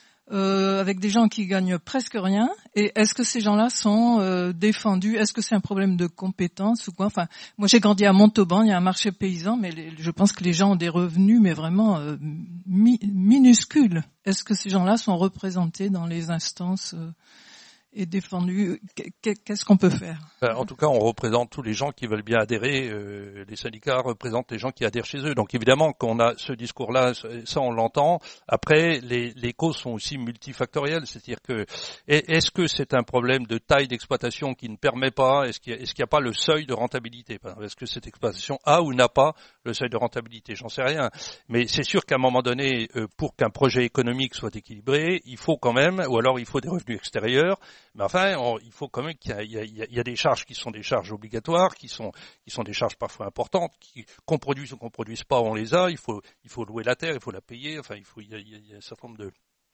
[SPEAKER 6] euh, avec des gens qui gagnent presque rien. Et est-ce que ces gens-là sont euh, défendus? Est-ce que c'est un problème de compétence ou quoi? Enfin, moi j'ai grandi à Montauban, il y a un marché paysan, mais les, je pense que les gens ont des revenus, mais vraiment euh, mi, minuscules. Est-ce que ces gens-là sont représentés dans les instances euh, et défendus? Qu'est-ce qu'on peut faire?
[SPEAKER 2] En tout cas, on représente tous les gens qui veulent bien adhérer. Euh, les syndicats représentent les gens qui adhèrent chez eux. Donc évidemment qu'on a ce discours-là, ça on l'entend. Après, les, les causes sont aussi multifactorielles. C'est-à-dire que est-ce que c'est un problème de taille d'exploitation qui ne permet pas? Est-ce qu'il n'y a, est-ce qu'il n'y a pas le seuil de rentabilité? Est-ce que cette exploitation a ou n'a pas le seuil de rentabilité? J'en sais rien. Mais c'est sûr qu'à un moment donné, pour qu'un projet économique soit équilibré, il faut quand même, ou alors il faut des revenus extérieurs. Mais enfin, on, il faut quand même qu'il y a, il y a, il y a des charges qui sont des charges obligatoires, qui sont, qui sont des charges parfois importantes, qui, qu'on produise ou qu'on produise pas, on les a. Il faut, il faut louer la terre, il faut la payer. Enfin, il faut, il y a, il y a un certain nombre de.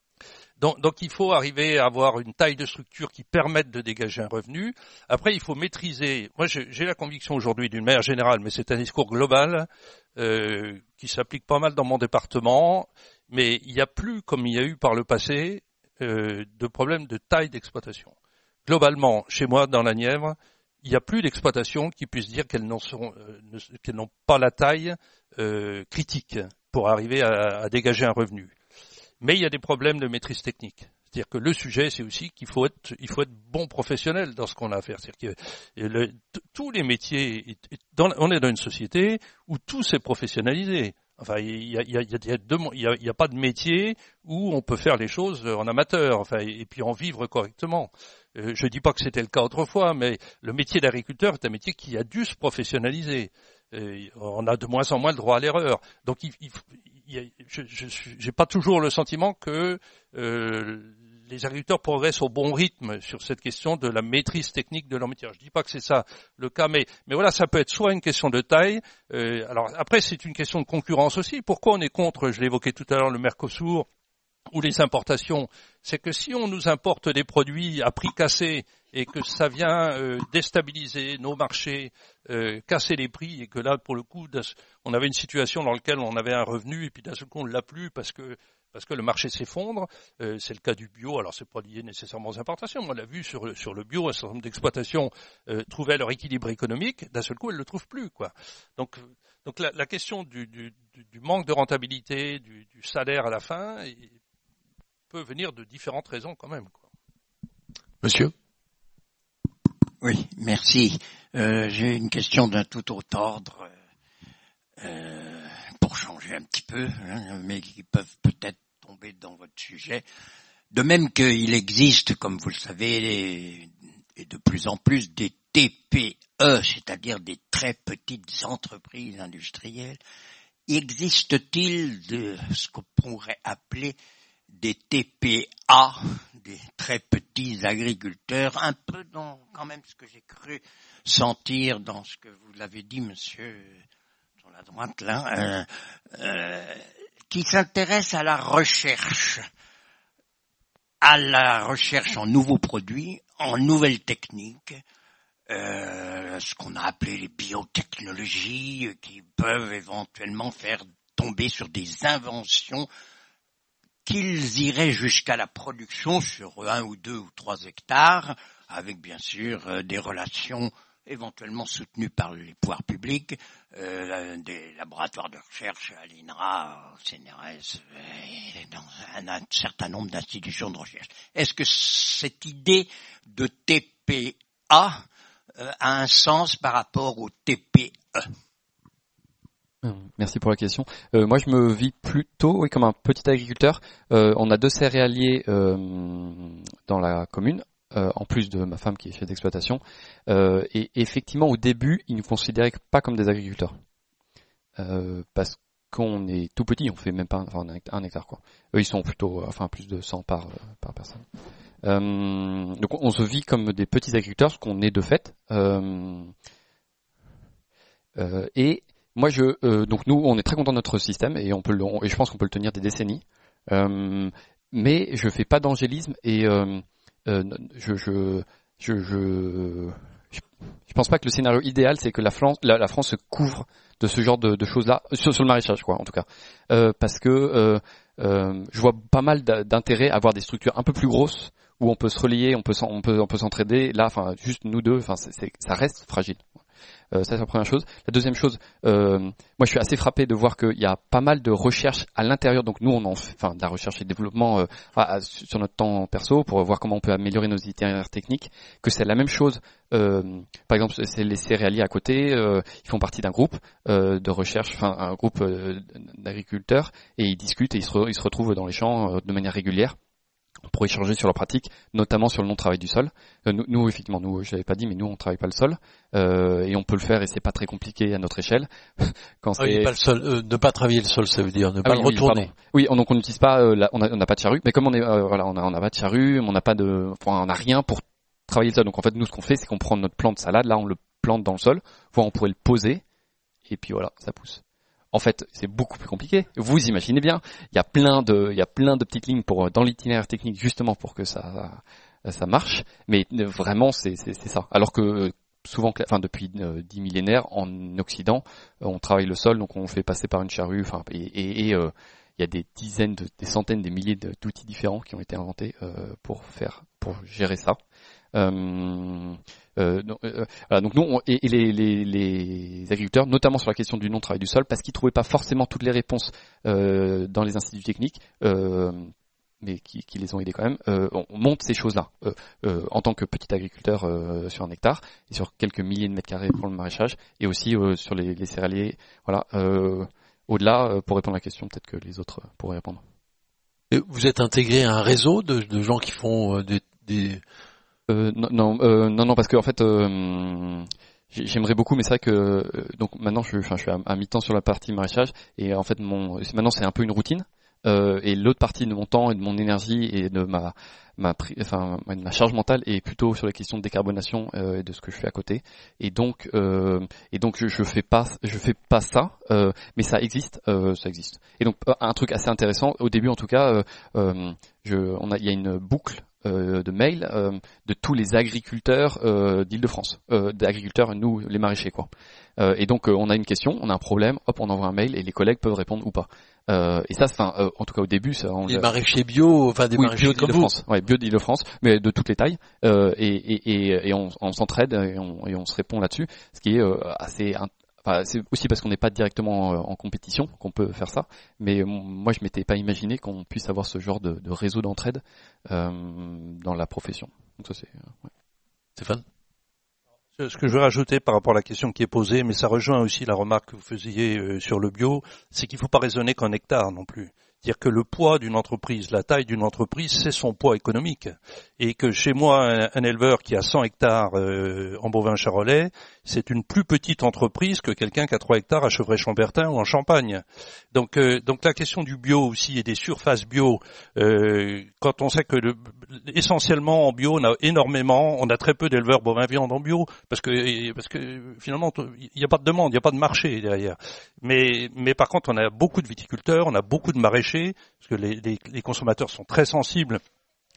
[SPEAKER 2] Donc, donc, il faut arriver à avoir une taille de structure qui permette de dégager un revenu. Après, il faut maîtriser. Moi, j'ai, j'ai la conviction aujourd'hui, d'une manière générale, mais c'est un discours global euh, qui s'applique pas mal dans mon département. Mais il n'y a plus, comme il y a eu par le passé, Euh, de problèmes de taille d'exploitation. Globalement, chez moi, dans la Nièvre, il n'y a plus d'exploitations qui puissent dire qu'elles n'en seront, euh, ne, qu'elles n'ont pas la taille euh, critique pour arriver à, à dégager un revenu. Mais il y a des problèmes de maîtrise technique. C'est-à-dire que le sujet, c'est aussi qu'il faut être, il faut être bon professionnel dans ce qu'on a à faire. C'est-à-dire que le, t- tous les métiers, dans, on est dans une société où tout s'est professionnalisé. Enfin, il y a, il y a, il y a, deux, il y a, il y a pas de métier où on peut faire les choses en amateur, enfin, et puis en vivre correctement. Euh, je dis pas que c'était le cas autrefois, mais le métier d'agriculteur est un métier qui a dû se professionnaliser. Euh, on a de moins en moins le droit à l'erreur. Donc, il, il, il y a, je, je, j'ai pas toujours le sentiment que euh, les agriculteurs progressent au bon rythme sur cette question de la maîtrise technique de leur métier. Je dis pas que c'est ça le cas, mais, mais voilà, ça peut être soit une question de taille. Euh, alors après, c'est une question de concurrence aussi. Pourquoi on est contre, je l'évoquais tout à l'heure, le Mercosur ou les importations? C'est que si on nous importe des produits à prix cassé et que ça vient euh, déstabiliser nos marchés, euh, casser les prix, et que là, pour le coup, on avait une situation dans laquelle on avait un revenu et puis d'un seul coup, on ne l'a plus parce que parce que le marché s'effondre, euh, c'est le cas du bio, alors c'est pas lié nécessairement aux importations, on l'a vu sur le, sur le bio, un certain nombre d'exploitations euh, trouvaient leur équilibre économique, d'un seul coup elles ne le trouvent plus, quoi. Donc, donc la, la question du, du, du manque de rentabilité, du, du salaire à la fin, et, peut venir de différentes raisons quand même, quoi.
[SPEAKER 1] Monsieur?
[SPEAKER 7] Oui, merci. Euh, j'ai une question d'un tout autre ordre. Euh, pour changer un petit peu, hein, mais qui peuvent peut-être tomber dans votre sujet. De même qu'il existe, comme vous le savez, les, et de plus en plus des T P E, c'est-à-dire des très petites entreprises industrielles, existe-t-il de ce qu'on pourrait appeler des T P A, des très petits agriculteurs, un peu dans quand même ce que j'ai cru sentir dans ce que vous l'avez dit, monsieur la droite là, euh, euh, qui s'intéresse à la recherche, à la recherche en nouveaux produits, en nouvelles techniques, euh, ce qu'on a appelé les biotechnologies, qui peuvent éventuellement faire tomber sur des inventions qu'ils iraient jusqu'à la production sur un ou deux ou trois hectares, avec bien sûr euh, des relations éventuellement soutenues par les pouvoirs publics, euh, des laboratoires de recherche à l'I N R A, au C N R S, et dans un, un certain nombre d'institutions de recherche. Est-ce que cette idée de T P A euh, a un sens par rapport au T P E ?
[SPEAKER 3] Merci pour la question. Euh, moi, je me vis plutôt oui, comme un petit agriculteur. Euh, on a deux céréaliers euh, dans la commune, euh, en plus de ma femme qui est chef d'exploitation. Euh, et effectivement, au début, ils nous considéraient pas comme des agriculteurs. Euh, parce qu'on est tout petit, on fait même pas enfin, un hectare. Quoi. Eux, ils sont plutôt enfin plus de cent par, par personne. Euh, donc, on se vit comme des petits agriculteurs, ce qu'on est de fait. Euh, euh, et Moi, je euh, donc nous, on est très content de notre système et on peut le, on, et je pense qu'on peut le tenir des décennies. Euh, mais je fais pas d'angélisme et euh, euh, je, je, je, je, je pense pas que le scénario idéal, c'est que la France, la, la France se couvre de ce genre de, de choses-là sur, sur le maraîchage, quoi, en tout cas, euh, parce que euh, euh, je vois pas mal d'intérêt à avoir des structures un peu plus grosses où on peut se relayer, on peut, on peut, on peut s'entraider. Là, enfin, juste nous deux, enfin, c'est, c'est, ça reste fragile. Euh, ça c'est la première chose. La deuxième chose, euh, moi je suis assez frappé de voir qu'il y a pas mal de recherches à l'intérieur. Donc nous on en fait, enfin de la recherche et développement euh, à, à, sur notre temps perso pour voir comment on peut améliorer nos itinéraires techniques. Que c'est la même chose. Euh, par exemple, c'est les céréaliers à côté. Euh, ils font partie d'un groupe euh, de recherche, enfin un groupe euh, d'agriculteurs et ils discutent et ils se, re, ils se retrouvent dans les champs euh, de manière régulière pour échanger sur leurs pratiques, notamment sur le non-travail du sol. Euh, nous, nous, effectivement, nous, je l'avais pas dit, mais nous, on travaille pas le sol, euh, et on peut le faire, et c'est pas très compliqué à notre échelle.
[SPEAKER 1] Quand c'est... Ah oui, pas le sol, euh, ne pas travailler le sol, ça veut dire ne pas ah, oui, le retourner.
[SPEAKER 3] Oui, oui, on, donc on n'utilise pas, euh, la, on n'a pas de charrue, mais comme on est, euh, voilà, on a, on n'a pas de charrue, on n'a pas de, enfin, on n'a rien pour travailler le sol. Donc en fait, nous, ce qu'on fait, c'est qu'on prend notre plant de salade, là, on le plante dans le sol, voire on pourrait le poser, et puis voilà, ça pousse. En fait, c'est beaucoup plus compliqué. Vous imaginez bien, il y a plein de, il y a plein de petites lignes pour dans l'itinéraire technique justement pour que ça, ça marche. Mais vraiment, c'est, c'est, c'est ça. Alors que souvent, enfin depuis dix millénaires en Occident, on travaille le sol, donc on fait passer par une charrue. Enfin, et, et, et euh, il y a des dizaines, de, des centaines, des milliers d'outils différents qui ont été inventés euh, pour faire, pour gérer ça. Euh, euh, donc, euh, voilà, donc nous on, et, et les, les, les agriculteurs, notamment sur la question du non-travail du sol, parce qu'ils trouvaient pas forcément toutes les réponses euh, dans les instituts techniques, euh, mais qui, qui les ont aidés quand même. Euh, on, on monte ces choses-là euh, euh, en tant que petit agriculteur euh, sur un hectare et sur quelques milliers de mètres carrés pour le maraîchage, et aussi euh, sur les, les céréaliers. Voilà. Euh, au-delà, euh, pour répondre à la question, peut-être que les autres pourraient répondre.
[SPEAKER 1] Et vous êtes intégré à un réseau de, de gens qui font euh, des, des
[SPEAKER 3] Euh, non, non, euh, non, non, parce que en fait, euh, j'aimerais beaucoup, mais c'est vrai que euh, donc maintenant, je, enfin, je suis à, à mi-temps sur la partie maraîchage, et en fait, mon, maintenant, c'est un peu une routine. Euh, et l'autre partie de mon temps et de mon énergie et de ma, ma, enfin, ma charge mentale est plutôt sur les questions de décarbonation euh, et de ce que je fais à côté. Et donc, euh, et donc, je, je fais pas, je fais pas ça, euh, mais ça existe, euh, ça existe. Et donc, un truc assez intéressant, au début en tout cas, euh, euh, je, on a, il y a une boucle. Euh, de mails euh, de tous les agriculteurs euh, d'Île-de-France, euh, d'agriculteurs, nous, les maraîchers, quoi. Euh, et donc, euh, on a une question, on a un problème, hop, on envoie un mail et les collègues peuvent répondre ou pas. Euh, et ça, enfin, euh, en tout cas au début, ça. On
[SPEAKER 1] les maraîchers bio, enfin des
[SPEAKER 3] oui,
[SPEAKER 1] maraîchers
[SPEAKER 3] bio
[SPEAKER 1] comme
[SPEAKER 3] d'Île-de-France, ouais, bio d'Île-de-France, mais de toutes les tailles. Euh, et, et, et, et on, on s'entraide et on, et on se répond là-dessus, ce qui est euh, assez. Enfin, c'est aussi parce qu'on n'est pas directement en compétition qu'on peut faire ça, mais moi je m'étais pas imaginé qu'on puisse avoir ce genre de, de réseau d'entraide euh, dans la profession. Donc ça c'est. Ouais.
[SPEAKER 1] Stéphane.
[SPEAKER 2] Ce que je veux rajouter par rapport à la question qui est posée, mais ça rejoint aussi la remarque que vous faisiez sur le bio, c'est qu'il ne faut pas raisonner qu'en hectares non plus. C'est-à-dire que le poids d'une entreprise, la taille d'une entreprise, c'est son poids économique. Et que chez moi, un, un éleveur qui a cent hectares euh, en bovin charolais, c'est une plus petite entreprise que quelqu'un qui a trois hectares à Chevrey-Chambertin ou en Champagne. Donc, euh, donc la question du bio aussi et des surfaces bio, euh, quand on sait que le, essentiellement en bio, on a énormément, on a très peu d'éleveurs bovins viande en bio, parce que parce que finalement, il n'y a pas de demande, il n'y a pas de marché derrière. Mais, mais par contre, on a beaucoup de viticulteurs, on a beaucoup de maraîchers, parce que les, les, les consommateurs sont très sensibles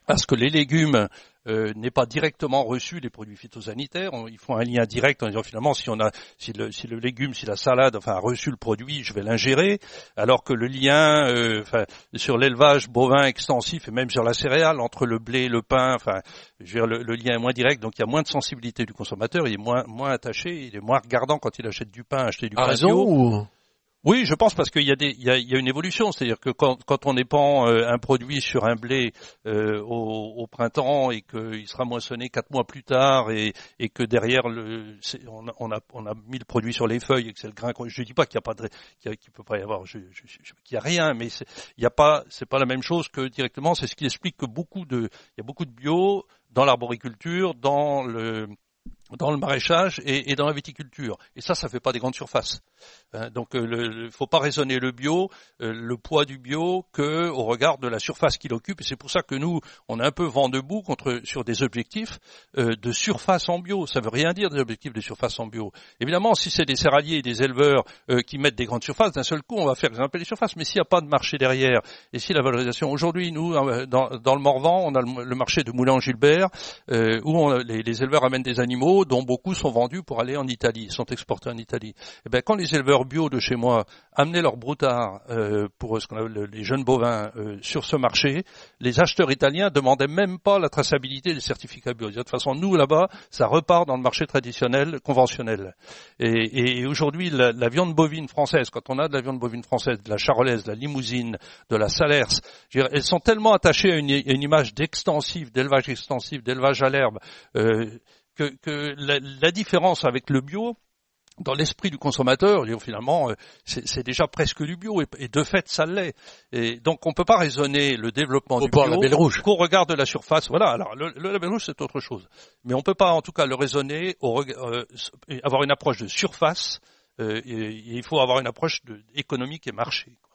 [SPEAKER 2] à ce que les légumes euh, n'aient pas directement reçu les produits phytosanitaires. On, ils font un lien direct en disant finalement si on a si le, si le légume, si la salade, enfin a reçu le produit, je vais l'ingérer. Alors que le lien, euh, enfin sur l'élevage bovin extensif et même sur la céréale entre le blé et le pain, enfin je veux dire, le, le lien est moins direct, donc il y a moins de sensibilité du consommateur, il est moins moins attaché, il est moins regardant quand il achète du pain, acheter du
[SPEAKER 1] A
[SPEAKER 2] pain
[SPEAKER 1] raison
[SPEAKER 2] bio.
[SPEAKER 1] ou...
[SPEAKER 2] Oui, je pense parce qu'il y a des, il y a, il y a une évolution, c'est-à-dire que quand, quand on épand euh, un produit sur un blé euh, au, au printemps et qu'il sera moissonné quatre mois plus tard et, et que derrière le, c'est, on, a, on a on a mis le produit sur les feuilles et que c'est le grain. Je dis pas qu'il y a pas de, qu'il, y a, qu'il peut pas y avoir, je, je, je, qu'il y a rien, mais c'est, il y a pas, c'est pas la même chose que directement. C'est ce qui explique que beaucoup de, il y a beaucoup de bio dans l'arboriculture, dans le dans le maraîchage et, et dans la viticulture. Et ça, ça fait pas des grandes surfaces. Hein, donc, il ne faut pas raisonner le bio, euh, le poids du bio, que au regard de la surface qu'il occupe. Et c'est pour ça que nous, on est un peu vent debout contre sur des objectifs euh, de surface en bio. Ça veut rien dire des objectifs de surface en bio. Évidemment, si c'est des céréaliers et des éleveurs euh, qui mettent des grandes surfaces, d'un seul coup, on va faire grimper les surfaces. Mais s'il n'y a pas de marché derrière, et si la valorisation... Aujourd'hui, nous, dans, dans le Morvan, on a le, le marché de Moulin-Gilbert, euh, où on, les, les éleveurs amènent des animaux, dont beaucoup sont vendus pour aller en Italie, sont exportés en Italie. Et bien, quand les éleveurs bio de chez moi amenaient leurs broutards euh, pour ce qu'on appelle les jeunes bovins euh, sur ce marché, les acheteurs italiens demandaient même pas la traçabilité des certificats bio. De toute façon, nous là-bas, ça repart dans le marché traditionnel, conventionnel. Et, et aujourd'hui, la, la viande bovine française, quand on a de la viande bovine française, de la charolaise, de la limousine, de la salers, je veux dire, elles sont tellement attachées à une, à une image d'extensif, d'élevage extensif, d'élevage à l'herbe. Euh, que, que la, la différence avec le bio, dans l'esprit du consommateur, finalement, c'est, c'est déjà presque du bio, et, et de fait, ça l'est. Et donc, on peut pas raisonner le développement
[SPEAKER 1] Au
[SPEAKER 2] du bio
[SPEAKER 1] label rouge.
[SPEAKER 2] qu'au regard de la surface. Voilà. Alors, le, le label rouge, c'est autre chose. Mais on peut pas, en tout cas, le raisonner au regard, euh, avoir une approche de surface. Euh, et, et il faut avoir une approche de, économique et marché. Quoi.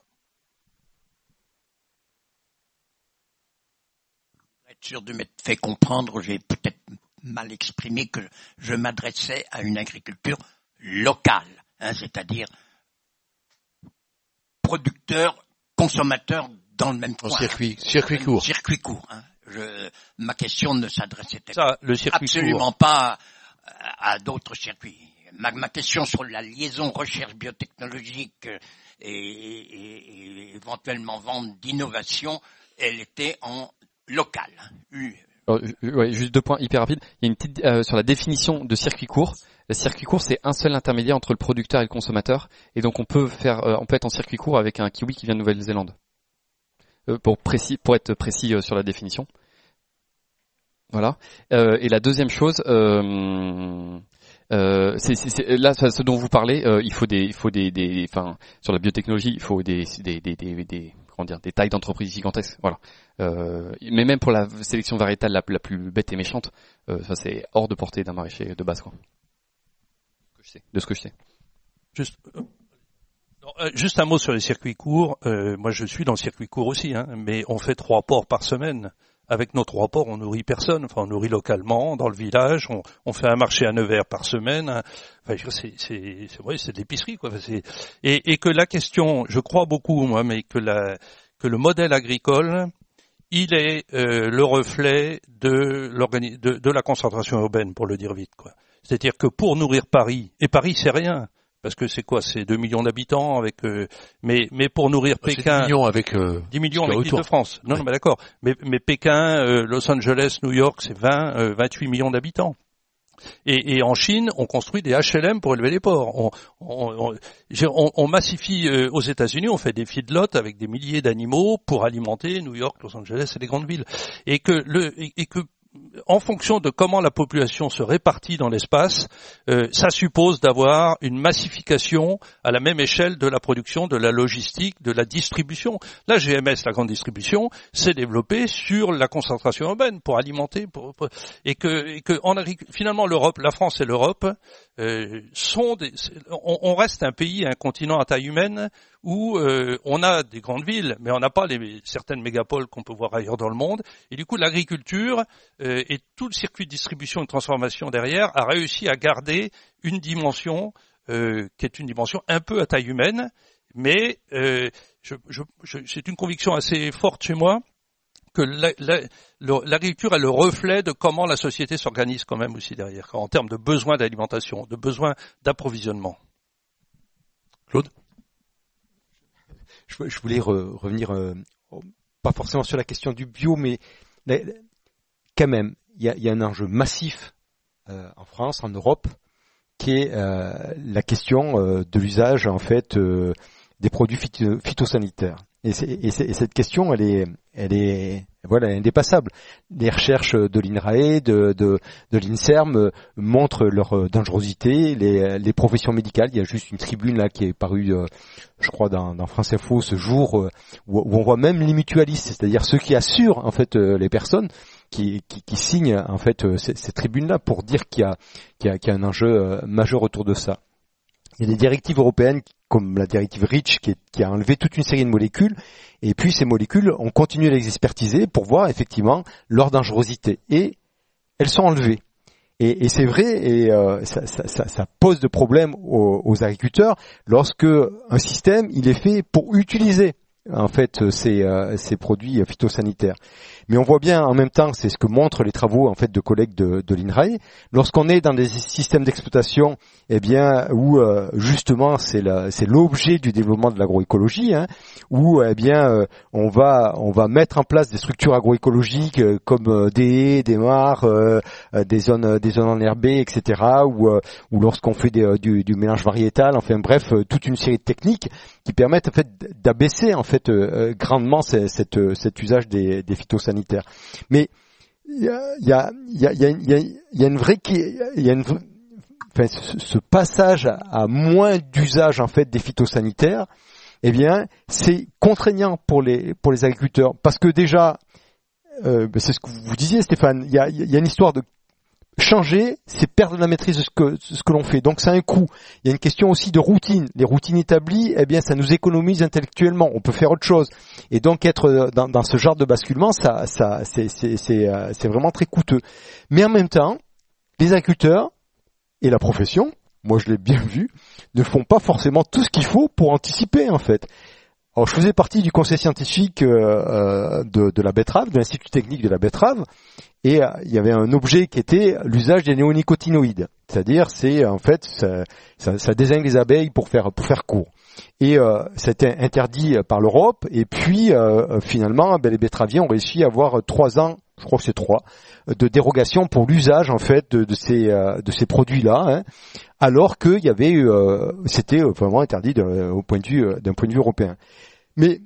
[SPEAKER 7] Pour être sûr de m'être fait comprendre, j'ai peut-être mal exprimé que je m'adressais à une agriculture locale, hein, c'est-à-dire producteur, consommateur dans le même
[SPEAKER 1] en
[SPEAKER 7] coin.
[SPEAKER 1] circuit, circuit court.
[SPEAKER 7] Circuit court. Hein. Je, ma question ne s'adressait
[SPEAKER 2] Ça, le circuit
[SPEAKER 7] absolument
[SPEAKER 2] court.
[SPEAKER 7] pas à, à d'autres circuits. Ma, ma question sur la liaison recherche biotechnologique et, et, et éventuellement vente d'innovation, elle était en local. Hein.
[SPEAKER 3] Alors, ouais, juste deux points hyper rapides. Il y a une petite euh, sur la définition de circuit court. Le circuit court, c'est un seul intermédiaire entre le producteur et le consommateur, et donc on peut faire, euh, on peut être en circuit court avec un kiwi qui vient de Nouvelle-Zélande. Euh, pour précis, pour être précis euh, sur la définition. Voilà. Euh, et la deuxième chose, euh, euh, c'est, c'est, c'est là ce dont vous parlez. Euh, il faut des, il faut des, des, enfin sur la biotechnologie, il faut des, des, des, des, des comment dire, des tailles d'entreprise gigantesques. Voilà. Euh, mais même pour la sélection variétale la, la plus bête et méchante, euh, ça c'est hors de portée d'un maraîcher de base, quoi. De ce que je sais.
[SPEAKER 2] Juste, euh, juste un mot sur les circuits courts. Euh, moi, je suis dans le circuit court aussi, hein, mais on fait trois ports par semaine. Avec nos trois ports, on nourrit personne. Enfin, on nourrit localement, dans le village. On, on fait un marché à Nevers par semaine. Enfin, c'est, c'est, c'est vrai, c'est de l'épicerie, quoi. Enfin, c'est, et, et que la question, je crois beaucoup, moi, mais que la, que le modèle agricole, il est euh, le reflet de, l'organi- de, de la concentration urbaine, pour le dire vite, quoi. C'est-à-dire que pour nourrir Paris, et Paris c'est rien, parce que c'est quoi, c'est deux millions d'habitants avec, euh, mais mais pour nourrir
[SPEAKER 1] c'est
[SPEAKER 2] Pékin,
[SPEAKER 1] dix millions avec euh,
[SPEAKER 2] dix millions avec l'Île-de-France. Non, ouais. non, mais d'accord. Mais mais Pékin, euh, Los Angeles, New York, c'est vingt, euh, vingt-huit millions d'habitants. Et, et en Chine, on construit des H L M pour élever les porcs. On, on, on, on, on massifie euh, aux États-Unis, on fait des feedlots avec des milliers d'animaux pour alimenter New York, Los Angeles et les grandes villes. Et que le et, et que en fonction de comment la population se répartit dans l'espace, euh, ça suppose d'avoir une massification à la même échelle de la production, de la logistique, de la distribution. La G M S, la grande distribution, s'est développée sur la concentration urbaine pour alimenter, pour, pour, et que, et que en, finalement l'Europe, la France et l'Europe euh, sont des, on, on reste un pays, un continent à taille humaine où euh, on a des grandes villes, mais on n'a pas les, certaines mégapoles qu'on peut voir ailleurs dans le monde. Et du coup, l'agriculture euh, et tout le circuit de distribution et de transformation derrière a réussi à garder une dimension euh, qui est une dimension un peu à taille humaine, mais euh, je, je, je, c'est une conviction assez forte chez moi que la, la, l'agriculture est le reflet de comment la société s'organise quand même aussi derrière, en termes de besoins d'alimentation, de besoins d'approvisionnement. Claude ?
[SPEAKER 4] Je, je voulais re, revenir, euh, pas forcément sur la question du bio, mais la, quand même, il y a, y a un enjeu massif euh, en France, en Europe, qui est euh, la question euh, de l'usage en fait euh, des produits phyto- phytosanitaires. Et, c'est, et, c'est, et cette question, elle est, elle est, voilà, indépassable. Les recherches de l'INRAE, de, de, de l'INSERM montrent leur dangerosité. Les, les professions médicales, il y a juste une tribune là qui est parue, euh, je crois, dans, dans France Info ce jour, euh, où, où on voit même les mutualistes, c'est-à-dire ceux qui assurent en fait euh, les personnes, qui, qui, qui signent en fait euh, ces, ces tribunes-là pour dire qu'il y a, qu'il y a, qu'il y a un enjeu euh, majeur autour de ça. Il y a des directives européennes comme la directive REACH qui, est, qui a enlevé toute une série de molécules, et puis ces molécules, on continue à les expertiser pour voir effectivement leur dangerosité, et elles sont enlevées. Et, et c'est vrai, et euh, ça, ça, ça, ça pose de problèmes aux, aux agriculteurs lorsque un système il est fait pour utiliser en fait ces, euh, ces produits phytosanitaires. Mais on voit bien en même temps, c'est ce que montrent les travaux en fait de collègues de, de l'INRAE, lorsqu'on est dans des systèmes d'exploitation, eh bien où euh, justement c'est, la, c'est l'objet du développement de l'agroécologie, hein, où eh bien euh, on va on va mettre en place des structures agroécologiques euh, comme euh, des haies, des mares, euh, des zones des zones enherbées, et cetera. Ou euh, ou lorsqu'on fait des, du, du mélange variétal, enfin bref, euh, toute une série de techniques qui permettent en fait d'abaisser en fait euh, grandement cette, cette, cet usage des, des phytosanitaires. Mais il y a, il y a, il y a, il y a, il y a une vraie, il y a une, enfin, ce, ce passage à moins d'usage en fait des phytosanitaires, eh bien, c'est contraignant pour les pour les agriculteurs parce que déjà, euh, c'est ce que vous disiez, Stéphane, il y a, il y a une histoire de changer, c'est perdre la maîtrise de ce que, ce que l'on fait. Donc c'est un coût. Il y a une question aussi de routine. Les routines établies, eh bien, ça nous économise intellectuellement. On peut faire autre chose. Et donc être dans, dans ce genre de basculement, ça, ça, c'est, c'est, c'est, c'est vraiment très coûteux. Mais en même temps, les agriculteurs et la profession, moi je l'ai bien vu, ne font pas forcément tout ce qu'il faut pour anticiper en fait. Alors je faisais partie du conseil scientifique euh, de, de la betterave, de l'Institut technique de la betterave, et euh, il y avait un objet qui était l'usage des néonicotinoïdes, c'est-à-dire c'est en fait ça, ça, ça désigne les abeilles pour faire pour faire court. Et euh, c'était interdit par l'Europe, et puis euh, finalement ben, les betteraviers ont réussi à avoir trois ans, je crois que c'est trois, de dérogation pour l'usage en fait de, de ces euh, de ces produits-là, hein, alors qu'il y avait euh, c'était vraiment interdit de, au point de vue d'un point de vue européen. Mais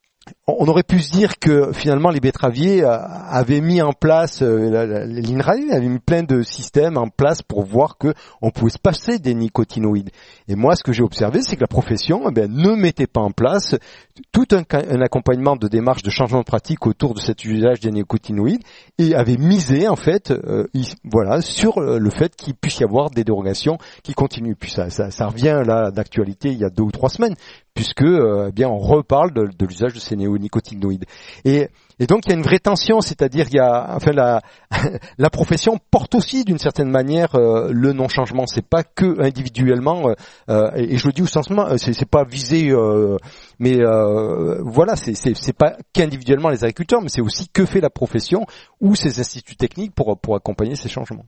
[SPEAKER 4] on aurait pu se dire que finalement les betteraviers avaient mis en place, l'INRAE avait mis plein de systèmes en place pour voir que on pouvait se passer des nicotinoïdes. Et moi, ce que j'ai observé, c'est que la profession eh bien, ne mettait pas en place tout un, un accompagnement de démarches de changement de pratique autour de cet usage des nicotinoïdes et avait misé en fait, euh, voilà, sur le fait qu'il puisse y avoir des dérogations qui continuent. Puis ça, ça, ça revient là d'actualité il y a deux ou trois semaines, puisque euh, eh bien on reparle de, de l'usage de ces néonicotinoïdes. Et, et donc il y a une vraie tension, c'est-à-dire il y a, enfin la, la profession porte aussi d'une certaine manière euh, le non-changement. C'est pas que individuellement, euh, et, et je le dis au sens c'est, c'est pas visé, euh, mais euh, voilà, c'est, c'est, c'est pas qu'individuellement les agriculteurs, mais c'est aussi que fait la profession ou ces instituts techniques pour pour accompagner ces changements.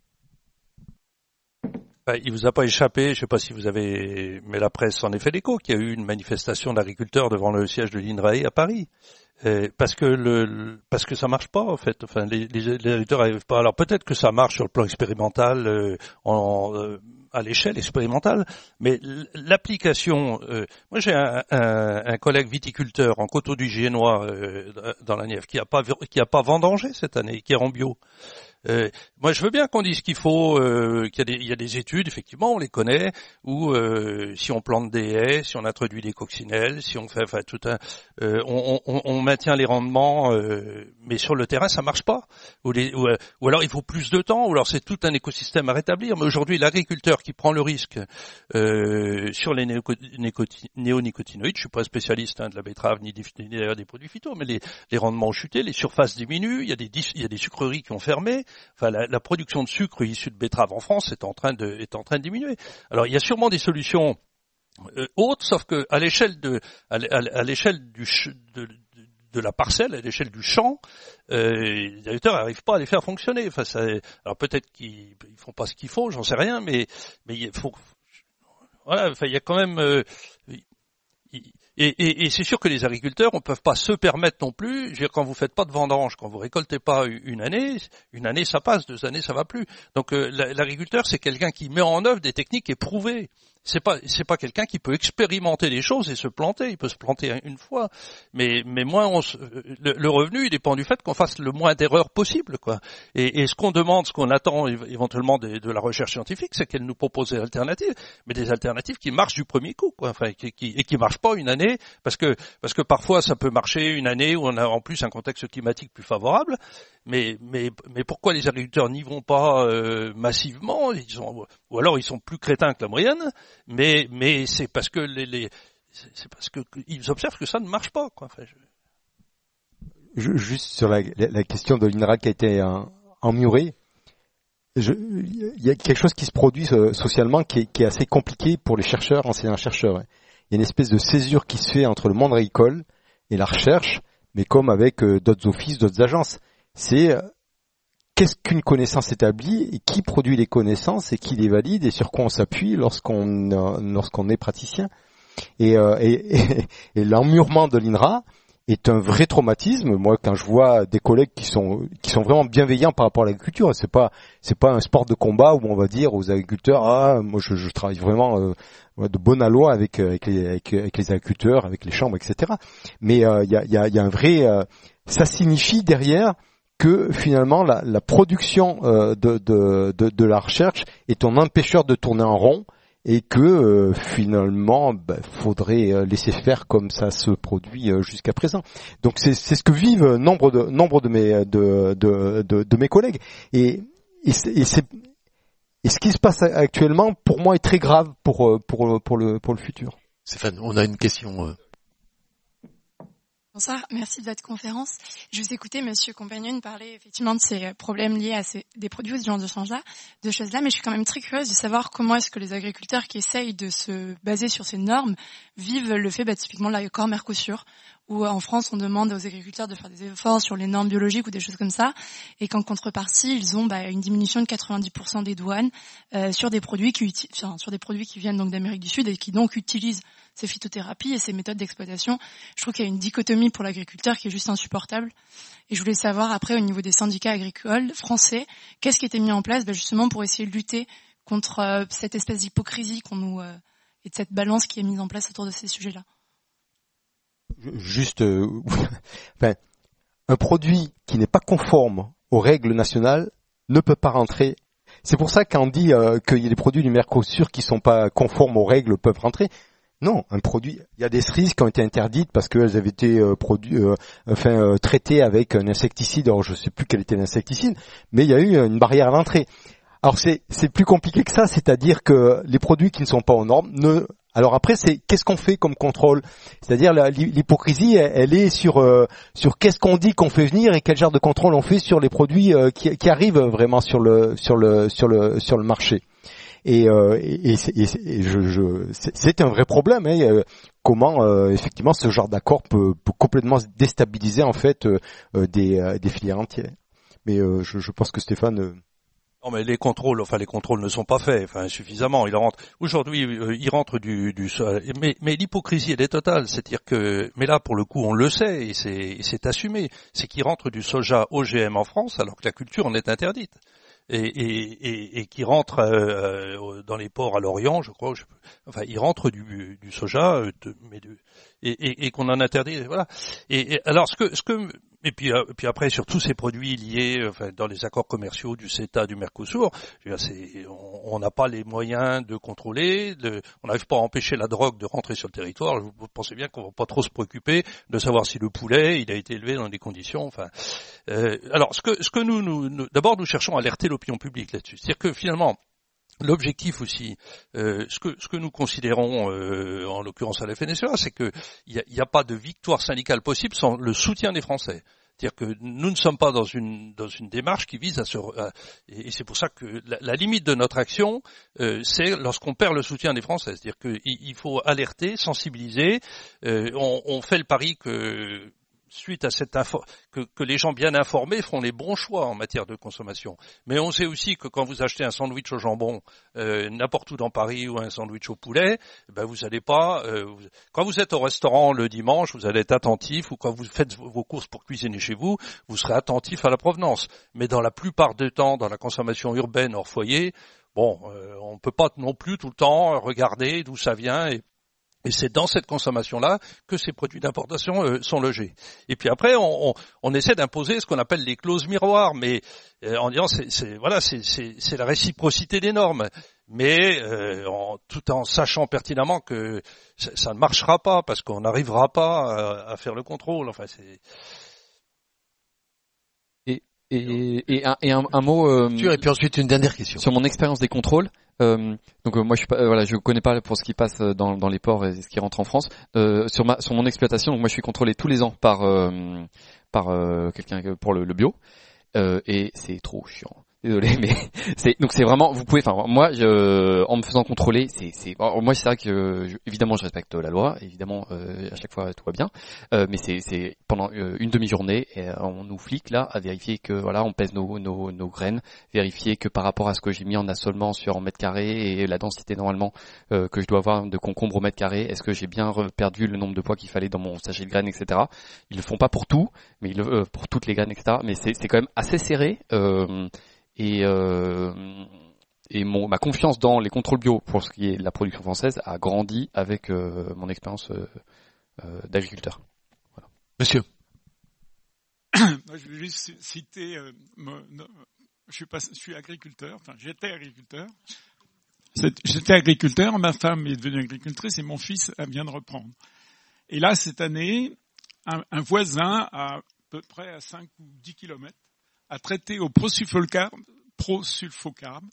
[SPEAKER 2] Il vous a pas échappé, je ne sais pas si vous avez, mais la presse en est fait l'écho, qu'il y a eu une manifestation d'agriculteurs devant le siège de l'INRAE à Paris, euh, parce que le, parce que ça marche pas en fait. Enfin, les, les, les agriculteurs n'arrivent pas. Alors peut-être que ça marche sur le plan expérimental, euh, en, euh, à l'échelle expérimentale, mais l'application. Euh, moi, j'ai un, un, un collègue viticulteur en coteaux du Giennois euh, dans la Nièvre qui a pas qui a pas vendangé cette année, qui est en bio. Euh, moi, je veux bien qu'on dise qu'il faut, euh, qu'il y a des, il y a des études, effectivement, on les connaît, où euh, si on plante des haies, si on introduit des coccinelles, si on fait, enfin, tout un, euh, on, on, on maintient les rendements, euh, mais sur le terrain, ça marche pas. Ou, les, ou, ou alors il faut plus de temps, ou alors c'est tout un écosystème à rétablir. Mais aujourd'hui, l'agriculteur qui prend le risque euh, sur les néonicotinoïdes, je suis pas spécialiste hein, de la betterave ni des, ni des produits phyto, mais les, les rendements ont chuté, les surfaces diminuent, il y a des, il y a des sucreries qui ont fermé. Enfin, la, la production de sucre issue de betterave en France est en train de, est en train de diminuer. Alors, il y a sûrement des solutions euh, autres, sauf que à l'échelle de, à, à l'échelle du, de, de la parcelle, à l'échelle du champ, euh, les agriculteurs n'arrivent pas à les faire fonctionner. Enfin, ça, alors peut-être qu'ils ils font pas ce qu'il faut, j'en sais rien, mais mais il faut, voilà, enfin il y a quand même, euh, il, et, et, et c'est sûr que les agriculteurs, on ne peut pas se permettre non plus. Je veux dire, quand vous faites pas de vendange, quand vous récoltez pas une année, une année ça passe, deux années ça va plus. Donc euh, l'agriculteur, c'est quelqu'un qui met en œuvre des techniques éprouvées. C'est pas c'est pas quelqu'un qui peut expérimenter des choses et se planter. Il peut se planter une fois, mais mais moins on se, le, le revenu il dépend du fait qu'on fasse le moins d'erreurs possible, quoi. Et, et ce qu'on demande, ce qu'on attend éventuellement de, de la recherche scientifique, c'est qu'elle nous propose des alternatives, mais des alternatives qui marchent du premier coup, quoi. Enfin, qui, qui et qui marchent pas une année, parce que parce que parfois ça peut marcher une année où on a en plus un contexte climatique plus favorable. Mais mais mais pourquoi les agriculteurs n'y vont pas euh, massivement? Ils sont, ou alors ils sont plus crétins que la moyenne. Mais mais c'est parce que les, les c'est parce que ils observent que ça ne marche pas, quoi. Enfin,
[SPEAKER 4] je... Juste sur la, la, la question de l'INRA qui a été euh, emmurée, il y a quelque chose qui se produit euh, socialement qui est, qui est assez compliqué pour les chercheurs, enseignants-chercheurs. Hein. Il y a une espèce de césure qui se fait entre le monde agricole et la recherche, mais comme avec euh, d'autres offices, d'autres agences. C'est euh, qu'est-ce qu'une connaissance établie et qui produit les connaissances et qui les valide et sur quoi on s'appuie lorsqu'on euh, lorsqu'on est praticien. Et, euh, et, et, et l'emmurement de l'INRA est un vrai traumatisme. Moi, quand je vois des collègues qui sont qui sont vraiment bienveillants par rapport à l'agriculture, c'est pas c'est pas un sport de combat où on va dire aux agriculteurs ah moi je, je travaille vraiment euh, de bonne aloi avec avec les avec, avec les agriculteurs, avec les chambres, et cetera. Mais il euh, y a il y a il y a un vrai euh, ça signifie derrière que finalement la, la production euh, de, de, de, de la recherche est un empêcheur de tourner en rond et que euh, finalement bah, faudrait euh, laisser faire comme ça se produit euh, jusqu'à présent. Donc c'est, c'est ce que vivent nombre de nombre de mes de de, de, de mes collègues et et c'est, et c'est et ce qui se passe actuellement pour moi est très grave pour pour pour le pour le futur.
[SPEAKER 1] Stéphane, on a une question. Euh...
[SPEAKER 8] Bonsoir, merci de votre conférence. Je vous écoutais, Monsieur Compagnon, parler effectivement de ces problèmes liés à ces, des produits ou ce genre de choses-là, de choses-là, mais je suis quand même très curieuse de savoir comment est-ce que les agriculteurs qui essayent de se baser sur ces normes vivent le fait, bah, typiquement, de l'accord Mercosur, où en France, on demande aux agriculteurs de faire des efforts sur les normes biologiques ou des choses comme ça, et qu'en contrepartie, ils ont bah, une diminution de quatre-vingt-dix pour cent des douanes euh, sur des produits qui uti- enfin, sur des produits qui viennent donc d'Amérique du Sud et qui donc utilisent ces phytothérapies et ces méthodes d'exploitation. Je trouve qu'il y a une dichotomie pour l'agriculteur qui est juste insupportable. Et je voulais savoir après, au niveau des syndicats agricoles français, qu'est-ce qui a été mis en place bah, justement pour essayer de lutter contre euh, cette espèce d'hypocrisie qu'on nous euh, et de cette balance qui est mise en place autour de ces sujets-là.
[SPEAKER 4] Juste, euh, enfin, un produit qui n'est pas conforme aux règles nationales ne peut pas rentrer. C'est pour ça qu'on dit euh, qu'il y a des produits du Mercosur qui sont pas conformes aux règles peuvent rentrer. Non, un produit. Il y a des cerises qui ont été interdites parce qu'elles avaient été euh, produits, euh, enfin euh, traitées avec un insecticide. Alors je sais plus quel était l'insecticide, mais il y a eu une barrière à l'entrée. Alors c'est c'est plus compliqué que ça, c'est-à-dire que les produits qui ne sont pas aux normes ne. Alors après, c'est qu'est-ce qu'on fait comme contrôle? C'est-à-dire la, l'hypocrisie, elle, elle est sur euh, sur qu'est-ce qu'on dit qu'on fait venir et quel genre de contrôle on fait sur les produits euh, qui, qui arrivent vraiment sur le sur le sur le sur le marché. Et, euh, et, et, et, et je, je, c'est, c'est un vrai problème. Hein, euh, comment euh, effectivement ce genre d'accord peut, peut complètement déstabiliser en fait euh, des, euh, des filières entières. Mais euh, je, je pense que Stéphane. Euh...
[SPEAKER 2] Non, mais les contrôles, enfin les contrôles ne sont pas faits, enfin suffisamment. Il rentre aujourd'hui, euh, il rentre du, du mais, mais l'hypocrisie elle est totale. C'est-à-dire que, mais là pour le coup on le sait et c'est, et c'est assumé, c'est qu'il rentre du soja O G M en France alors que la culture en est interdite. Et, et, et, et qui rentre euh, dans les ports à Lorient, je crois. Je, enfin, il rentre du, du soja, de, mais de, et, et, et qu'on en interdit. Voilà. Et, et alors, ce que, ce que, et puis, euh, puis après, sur tous ces produits liés, enfin, dans les accords commerciaux du CETA, du Mercosur, je veux dire, c'est, on n'a pas les moyens de contrôler. De, on n'arrive pas à empêcher la drogue de rentrer sur le territoire. Vous pensez bien qu'on va pas trop se préoccuper de savoir si le poulet, il a été élevé dans des conditions. Enfin, euh, alors, ce que, ce que nous, nous, nous d'abord, nous cherchons à alerter l'opinion publique là-dessus. C'est-à-dire que finalement, l'objectif aussi, euh, ce que ce que nous considérons, euh, en l'occurrence à la F N S E A, c'est que il y a, y a pas de victoire syndicale possible sans le soutien des Français. C'est-à-dire que nous ne sommes pas dans une dans une démarche qui vise à se à, et c'est pour ça que la, la limite de notre action, euh, c'est lorsqu'on perd le soutien des Français. C'est-à-dire qu'il il faut alerter, sensibiliser. Euh, on, on fait le pari que suite à cette info, que, que les gens bien informés feront les bons choix en matière de consommation. Mais on sait aussi que quand vous achetez un sandwich au jambon euh, n'importe où dans Paris ou un sandwich au poulet, ben vous allez pas. Euh, vous, quand vous êtes au restaurant le dimanche, vous allez être attentif, ou quand vous faites vos courses pour cuisiner chez vous, vous serez attentif à la provenance. Mais dans la plupart du temps, dans la consommation urbaine hors foyer, bon, euh, on ne peut pas non plus tout le temps regarder d'où ça vient et Et c'est dans cette consommation-là que ces produits d'importation euh, sont logés. Et puis après, on, on, on essaie d'imposer ce qu'on appelle les clauses miroirs, mais euh, en disant c'est, c'est voilà, c'est, c'est, c'est la réciprocité des normes, mais euh, en, tout en sachant pertinemment que ça, ça ne marchera pas parce qu'on n'arrivera pas à, à faire le contrôle. Enfin, c'est
[SPEAKER 3] et et, et, un, et un, un mot. Euh,
[SPEAKER 1] et puis ensuite une dernière question
[SPEAKER 3] sur mon expérience des contrôles. Euh, donc euh, moi je suis pas, euh, voilà, je connais pas pour ce qui passe dans, dans les ports et ce qui rentre en France. Euh, sur ma sur mon exploitation, donc moi je suis contrôlé tous les ans par euh, par euh, quelqu'un pour le, le bio euh, et c'est trop chiant. Désolé, mais c'est donc c'est vraiment vous pouvez. Enfin moi, je, en me faisant contrôler, c'est c'est alors, moi c'est vrai que je, évidemment je respecte la loi, évidemment euh, à chaque fois tout va bien, euh, mais c'est c'est pendant euh, une demi-journée et, euh, on nous flique là à vérifier que voilà on pèse nos nos nos graines, vérifier que par rapport à ce que j'ai mis en assolement sur en mètre carré et la densité normalement euh, que je dois avoir de concombre au mètre carré, est-ce que j'ai bien perdu le nombre de poids qu'il fallait dans mon sachet de graines, et cetera. Ils le font pas pour tout, mais ils le, euh, pour toutes les graines, et cetera. Mais c'est c'est quand même assez serré. Euh, Et, euh, et mon, ma confiance dans les contrôles bio pour ce qui est de la production française a grandi avec euh, mon expérience euh, euh, d'agriculteur. Voilà.
[SPEAKER 1] Monsieur.
[SPEAKER 9] Moi, je vais juste citer, euh, mon, non, je suis pas, je suis agriculteur, enfin j'étais agriculteur. J'étais agriculteur, ma femme est devenue agricultrice et mon fils vient de reprendre. Et là, cette année, un, un voisin à peu près à cinq ou dix kilomètres a traité au prosulfocarbe, prosulfocarbe.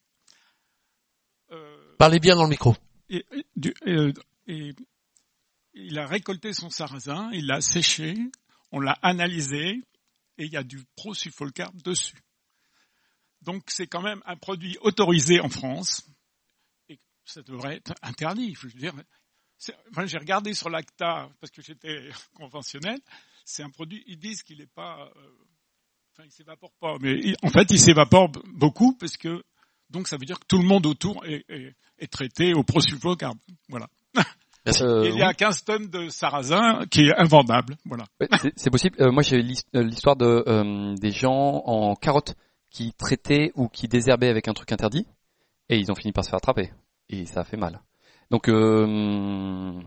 [SPEAKER 9] Euh,
[SPEAKER 1] Parlez bien dans le micro.
[SPEAKER 9] Et, et, et, et il a récolté son sarrasin, il l'a séché, on l'a analysé, et il y a du prosulfocarbe dessus. Donc c'est quand même un produit autorisé en France, et ça devrait être interdit. Je veux dire, c'est, enfin, j'ai regardé sur l'ACTA, parce que j'étais conventionnel, c'est un produit, ils disent qu'il n'est pas... Euh, Enfin, il s'évapore pas, mais il, en fait, il s'évapore beaucoup parce que donc ça veut dire que tout le monde autour est, est, est traité au prosulfocarbe. Voilà. Euh, il y a quinze tonnes de sarrasin qui est invendable. Voilà.
[SPEAKER 3] C'est, c'est possible. Euh, moi, j'ai l'histoire de euh, des gens en carottes qui traitaient ou qui désherbaient avec un truc interdit et ils ont fini par se faire attraper et ça a fait mal. Donc euh,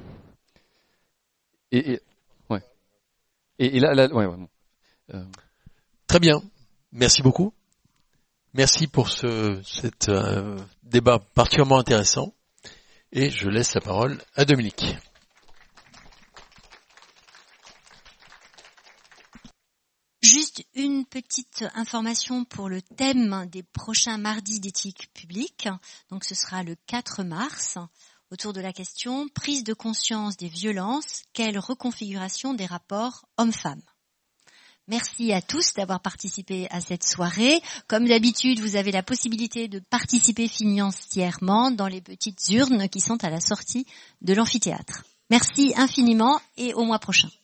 [SPEAKER 3] et, et ouais. Et, et là, là, ouais, ouais. Bon. Euh,
[SPEAKER 1] Très bien, merci beaucoup. Merci pour ce cet euh, débat particulièrement intéressant. Et je laisse la parole à Dominique.
[SPEAKER 10] Juste une petite information pour le thème des prochains mardis d'éthique publique. Donc ce sera le quatre mars, autour de la question « Prise de conscience des violences, quelle reconfiguration des rapports hommes-femmes ?» Merci à tous d'avoir participé à cette soirée. Comme d'habitude, vous avez la possibilité de participer financièrement dans les petites urnes qui sont à la sortie de l'amphithéâtre. Merci infiniment et au mois prochain.